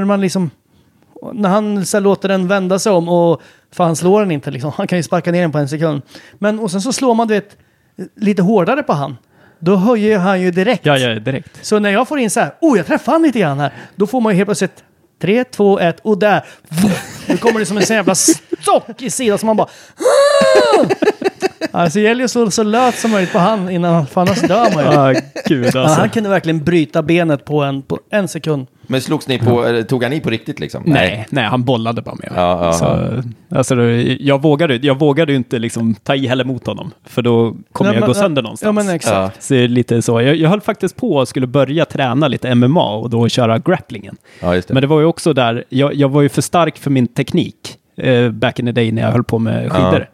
när han så låter den vända sig om för han slår den inte liksom. Han kan ju sparka ner den på en sekund. Och sen så slår man lite hårdare på han. Då höjer han ju direkt. Ja, direkt. Så när jag får in så här, jag träffar han lite grann här. Då får man ju helt plötsligt 3, 2, 1 och där. Då kommer det som en sån jävla stock i sidan som man bara... Alltså det gäller ju så löt som möjligt på han innan, för annars dör man ju. Gud alltså. Han kunde verkligen bryta benet på en sekund. Men slogs ni på, eller tog han i på riktigt liksom? Nej, han bollade bara med. Ja. Så, alltså, jag vågade ju inte liksom ta i heller mot honom. För då kommer jag gå sönder någonstans. Ja, men exakt. Ja. Så det är lite så. Jag höll faktiskt på och skulle börja träna lite MMA och då köra grapplingen. Ja, just det. Men det var ju också där, jag var ju för stark för min teknik back in the day när jag höll på med skidor.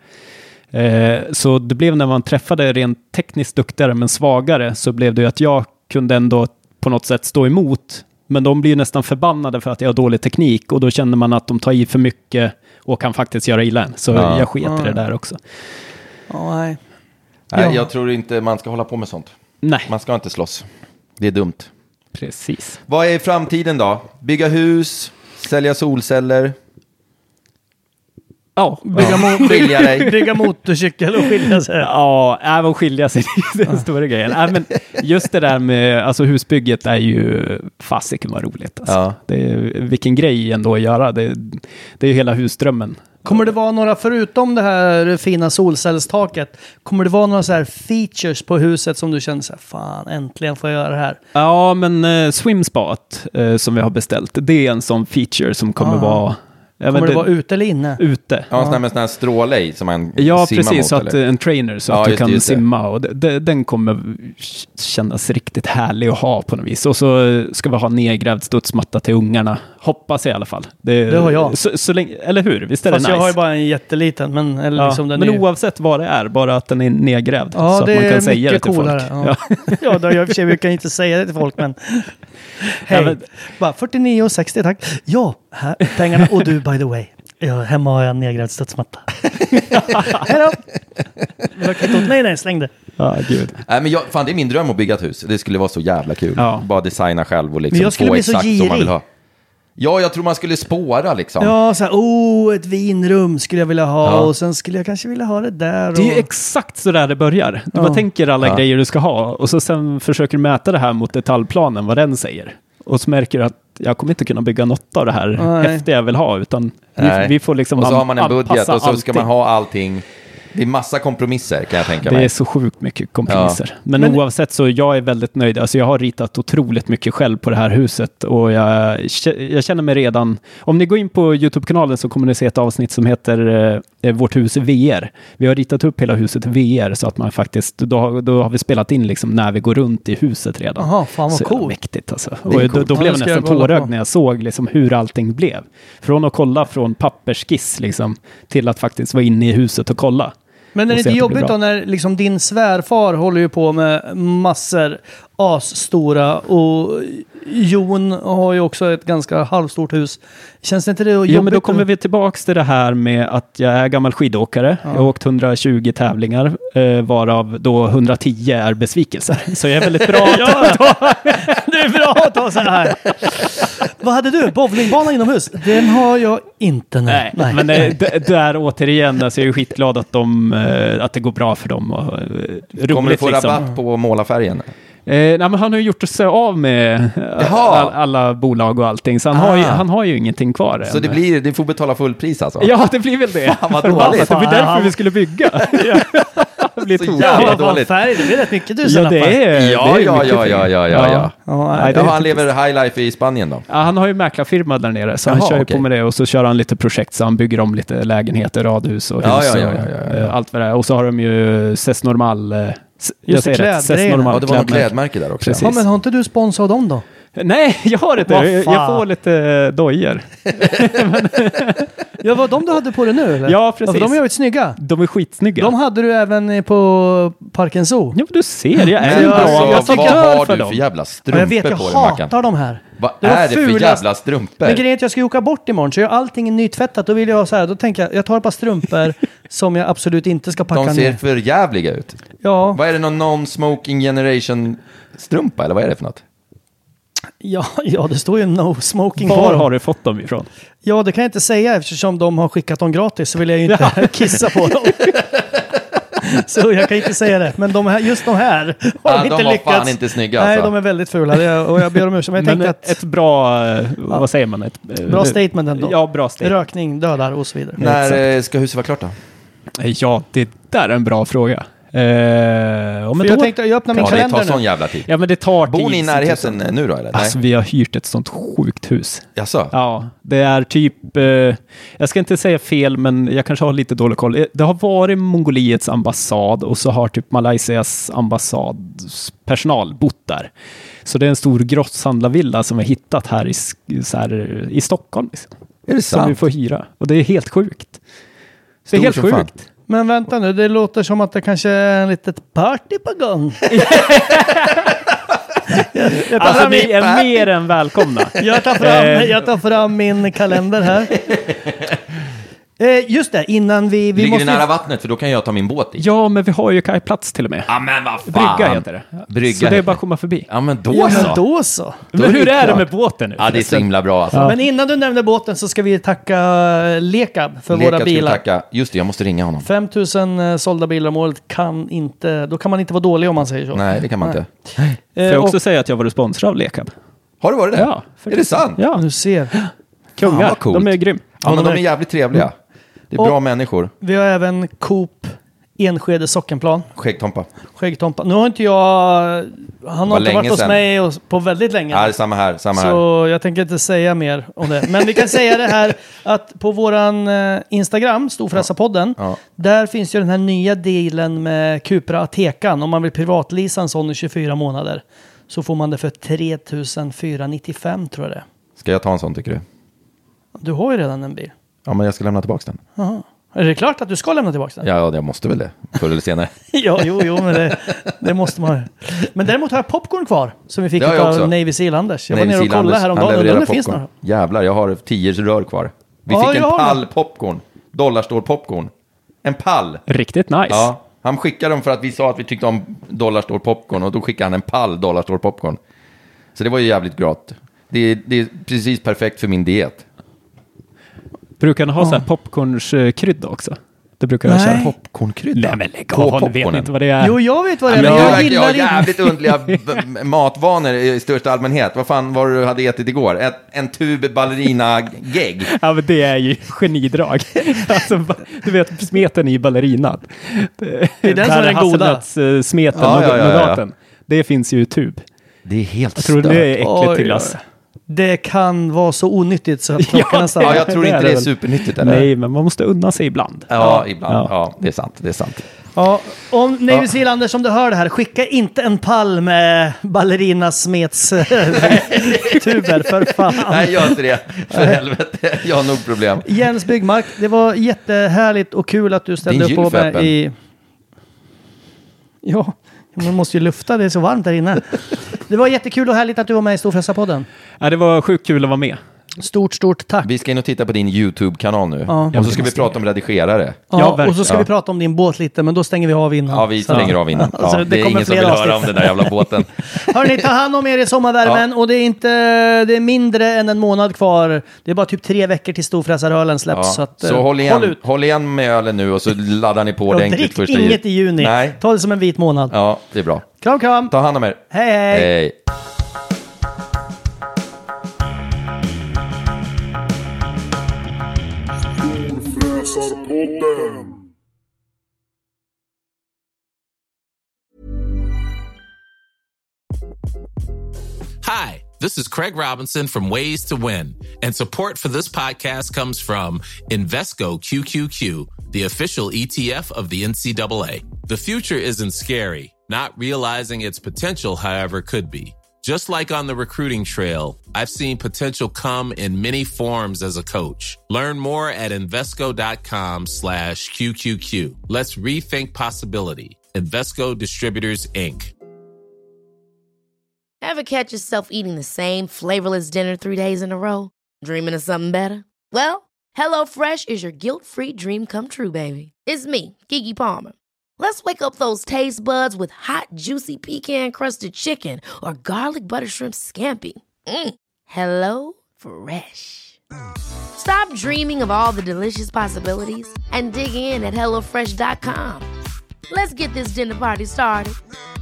Så det blev när man träffade rent tekniskt duktigare men svagare så blev det ju att jag kunde ändå på något sätt stå emot. Men de blir ju nästan förbannade för att jag har dålig teknik och då känner man att de tar i för mycket och kan faktiskt göra illa en. Så jag sket i det där också. Nej. Nej, jag tror inte man ska hålla på med sånt. Nej, Man ska inte slåss. Det är dumt. precis. Vad är framtiden då? Bygga hus, sälja solceller, Ja, skilja dig. Bygga motorcykel och skilja sig. ja, även skilja sig, det är den stora grejen. Men just det där med alltså husbygget är ju fasiken vad roligt. Alltså. Ja. Det är, vilken grej ändå att göra. Det är ju hela husdrömmen. Kommer det vara några, förutom det här fina solcellstaket, kommer det vara några så här features på huset som du känner så här, fan, äntligen får jag göra det här? Ja, men swimspat som vi har beställt, det är en sån feature som kommer vara Kommer det vara ute eller inne? Ute. Ja, sån här stråle i som man Ja, simmar precis. mot, Så att eller? en trainer så att du kan simma. Och den kommer kännas riktigt härlig att ha på något vis. Och så ska vi ha nedgrävd studsmatta till ungarna. Hoppas i alla fall. Det har jag. Så länge, eller hur? Visst är Fast det nice? Jag har ju bara en jätteliten. Men, liksom den men oavsett vad det är, bara att den är nedgrävd. Ja, så det att man kan är säga det till coolare. folk. Ja, då, jag kan inte säga det till folk, men hej. Bara 49,60 tack. Ja, här, pengarna. Och du, by the way. Ja, hemma har jag en nedgrävd studsmatta. Hej då! Nej, släng det. Ja, gud. Nej, men fan, det är min dröm att bygga ett hus. Det skulle vara så jävla kul. Ja. Bara designa själv och liksom men jag skulle få bli så exakt girig. som man vill ha. Ja, jag tror man skulle spåra liksom. Ja, så här, ett vinrum skulle jag vilja ha. Och sen skulle jag kanske vilja ha det där. Det är ju exakt så där det börjar. Du bara tänker alla grejer du ska ha. Och så sen försöker du mäta det här mot detaljplanen, vad den säger. Och så märker du att jag kommer inte kunna bygga något av det här efter jag vill ha. Utan vi får liksom och så har man en budget och så ska allting. man ha allting. Det är massa kompromisser kan jag tänka mig. Det är så sjukt mycket kompromisser. Ja. Men oavsett så jag är väldigt nöjd. Alltså jag har ritat otroligt mycket själv på det här huset. Och jag känner mig redan... Om ni går in på YouTube-kanalen så kommer ni se ett avsnitt som heter Vårt hus VR. Vi har ritat upp hela huset VR så att man faktiskt... Då har vi spelat in liksom när vi går runt i huset redan. Jaha, fan vad så coolt. Mäktigt alltså. Och då blev jag nästan tårögd när jag såg liksom hur allting blev. Från att kolla från pappersskiss liksom, till att faktiskt vara inne i huset och kolla. Men är det inte jobbigt då när liksom din svärfar håller ju på med massor asstora och Jon har ju också ett ganska halvstort hus. Känns det inte det jobbigt? Ja, men då kommer vi tillbaks till det här med att jag är gammal skidåkare. Jag har åkt 120 tävlingar, varav då 110 är besvikelser. Så jag är väldigt bra det är bra att ta så här. Vad hade du? Bowlingbana inomhus? Den har jag inte. Nej. Men där återigen, alltså jag är skitglad att det går bra för dem. Och, kommer du få rabatt på målarfärgen? Nej, men han har ju gjort sig av med alla bolag och allting. Så han har ju ingenting kvar. Så det får betala fullpris alltså? Ja, det blir väl det. Fan, vad dåligt. Det blir därför vi skulle bygga. Det blir så jävla dåligt. Färg, det blir rätt mycket du Ja, det är han lever high life i Spanien då? Ja, han har ju mäklarfirma där nere. Så han kör ju på med det. Och så kör han lite projekt. Så han bygger om lite lägenheter, radhus och hus. Allt vad det är. Och så har de ju Cess Normal... Just det, det var något klädmärke där också. Ja, men har inte du sponsrat dem då? Nej, jag har inte. Jag får lite dojor. Ja, var de du hade på det nu? Eller? Ja, precis. Ja, de är ju snygga. De är skitsnygga. De hade du även på Parken Zoo. Ja, du ser. Jag är bra. Vad har du för jävla strumpor på dig, Mackan? Jag hatar de här. Vad är det för jävla strumpor? Men grejen är att jag ska åka bort imorgon så jag allting nytvättat. Då vill jag ha så här. Då tänker jag tar ett par strumpor som jag absolut inte ska packa ner. De ser för jävliga ut. Ja. Vad är det, någon non-smoking generation strumpa eller vad är det för något? Ja, det står ju no smoking. Var har du fått dem ifrån? Ja, det kan jag inte säga eftersom de har skickat dem gratis så vill jag ju inte kissa på dem. Så jag kan inte säga det. Men just de här har de inte lyckats. De var fan inte snygga. Nej, alltså. De är väldigt fula. Och jag ber om ursäkt. Men ett bra, vad säger man? Bra statement ändå. Ja, bra statement. Rökning dödar och så vidare. När ska huset vara klart då? Ja, det där är en bra fråga. Jag tänkte jag öppnar min kalender det tar sån jävla tid. Ja, men det tar tid. Bor ni i närheten nu då eller? Alltså, vi har hyrt ett sånt sjukt hus. Jaså? Ja, det är typ jag ska inte säga fel, men jag kanske har lite dålig koll. Det har varit Mongoliets ambassad och så har typ Malaysias ambassadpersonal bott där. Så det är en stor grosshandlarvilla som vi har hittat här i Stockholm. Liksom, är det sant? Som vi får hyra. Och det är helt sjukt. Det är helt sjukt. Fan. Men vänta nu, det låter som att det kanske är en litet party på gång. Alltså ni är mer än välkomna. Jag tar fram min kalender här. Just det, innan vi ligger måste... nära vattnet för då kan jag ta min båt i. Ja, men vi har ju kajplats till och med. Ja, men vad fan. Brygga heter det. Brygga så det är bara att komma förbi. Ja, men då så. Men hur är det med båten nu? Ja, det är så himla bra alltså. Ja. Men innan du nämnde båten så ska vi tacka Lekab för våra bilar. Tacka. Just det, jag måste ringa honom. 5000 sålda bilar om året då kan man inte vara dålig om man säger så. Nej, det kan man inte. Får jag också säga att jag varit sponsrad av Lekab? Har du varit det? Ja. Är det sant? Ja, du ser. Kungar, de är grym. Ja, men de är jävligt trevliga. Det är bra människor. Vi har även Coop Enskede Sockenplan. Skäggtompa. Nu har inte jag... Han har inte varit hos mig på väldigt länge. Ja, det är samma här. Så jag tänker inte säga mer om det. Men vi kan säga det här att på våran Instagram, Storfräsarpodden, där finns ju den här nya dealen med Cupra Atekan. Om man vill privatlisa en sån i 24 månader så får man det för 3 495 tror jag det. Ska jag ta en sån tycker du? Du har ju redan en bil. Ja, men jag ska lämna tillbaka den. Aha. Är det klart att du ska lämna tillbaka den? Ja, jag måste väl det. Förr eller senare. jo, men det måste man. Men däremot har jag popcorn kvar. Som vi fick av Navy Zealanders. Jag var nere och kollade häromdagen. Han finns några. Jävlar, jag har 10 rör kvar. Vi fick en pall popcorn. Dollarstore popcorn. En pall. Riktigt nice. Ja, han skickade dem för att vi sa att vi tyckte om Dollarstore popcorn. Och då skickade han en pall Dollarstore popcorn. Så det var ju jävligt grat. Det är precis perfekt för min diet. Brukar ni ha så här popcornskrydda också? Det brukar jag köra. Popcornkrydda? Nej, men lägg av, du vet inte vad det är. Jo, jag vet vad det är. Men jag gillar jävligt underliga matvanor i största allmänhet. Vad fan var du hade ätit igår? En tub ballerina-gegg. Ja, men det är ju genidrag. Alltså, du vet, smeten i ballerinan. Det är den som är den goda. Smeten nougaten. Det finns ju i tub. Det är helt stört. Jag tror det är äckligt till oss. Det kan vara så onyttigt så att klockan stannar. Ja, jag tror inte det är supernyttigt. Eller? Nej, men man måste unna sig ibland. Ja, ibland. Ja, det är sant. Ja, om Navy Zealanders som du hör det här, skicka inte en pall med ballerina smets tuber för fan. Nej, gör inte det. För helvete. Jag har nog problem. Jens Byggmark, det var jättehärligt och kul att du ställde upp på mig i... Ja, man måste ju lufta, det är så varmt där inne. Det var jättekul och härligt att du var med i Storfräsarpodden. Ja, det var sjukt kul att vara med. Stort tack. Vi ska in och titta på din YouTube-kanal nu. Ja. Och så ska vi prata om redigerare. Ja, och så ska vi prata om din båt lite, men då stänger vi av innan. Ja, vi stänger av innan. Ja, alltså, det är ingen som vill höra om den där jävla båten. Hörrni, ta hand om er i sommarvärmen. Och det är mindre än en månad kvar. Det är bara typ 3 veckor till Storfräsarölen släpps. Ja. Så håll igen med ölen nu och så laddar ni på ordentligt första drick inget i juni. Nej. Ta det som en vit månad. Ja, det är bra. Kram. Ta hand om er. Hej. Hi, this is Craig Robinson from Ways to Win, and support for this podcast comes from Invesco QQQ, the official ETF of the NCAA. The future isn't scary. Not realizing its potential, however, could be. Just like on the recruiting trail, I've seen potential come in many forms as a coach. Learn more at Invesco.com/QQQ. Let's rethink possibility. Invesco Distributors, Inc. Ever catch yourself eating the same flavorless dinner 3 days in a row? Dreaming of something better? Well, HelloFresh is your guilt-free dream come true, baby. It's me, Keke Palmer. Let's wake up those taste buds with hot, juicy pecan-crusted chicken or garlic butter shrimp scampi. Hello Fresh. Stop dreaming of all the delicious possibilities and dig in at HelloFresh.com. Let's get this dinner party started.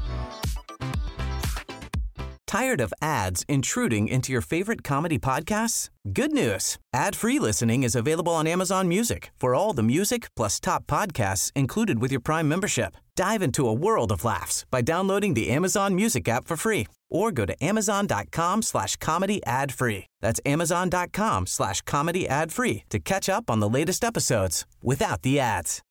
Tired of ads intruding into your favorite comedy podcasts? Good news. Ad-free listening is available on Amazon Music for all the music plus top podcasts included with your Prime membership. Dive into a world of laughs by downloading the Amazon Music app for free or go to amazon.com/comedy ad-free. That's amazon.com/comedy ad-free to catch up on the latest episodes without the ads.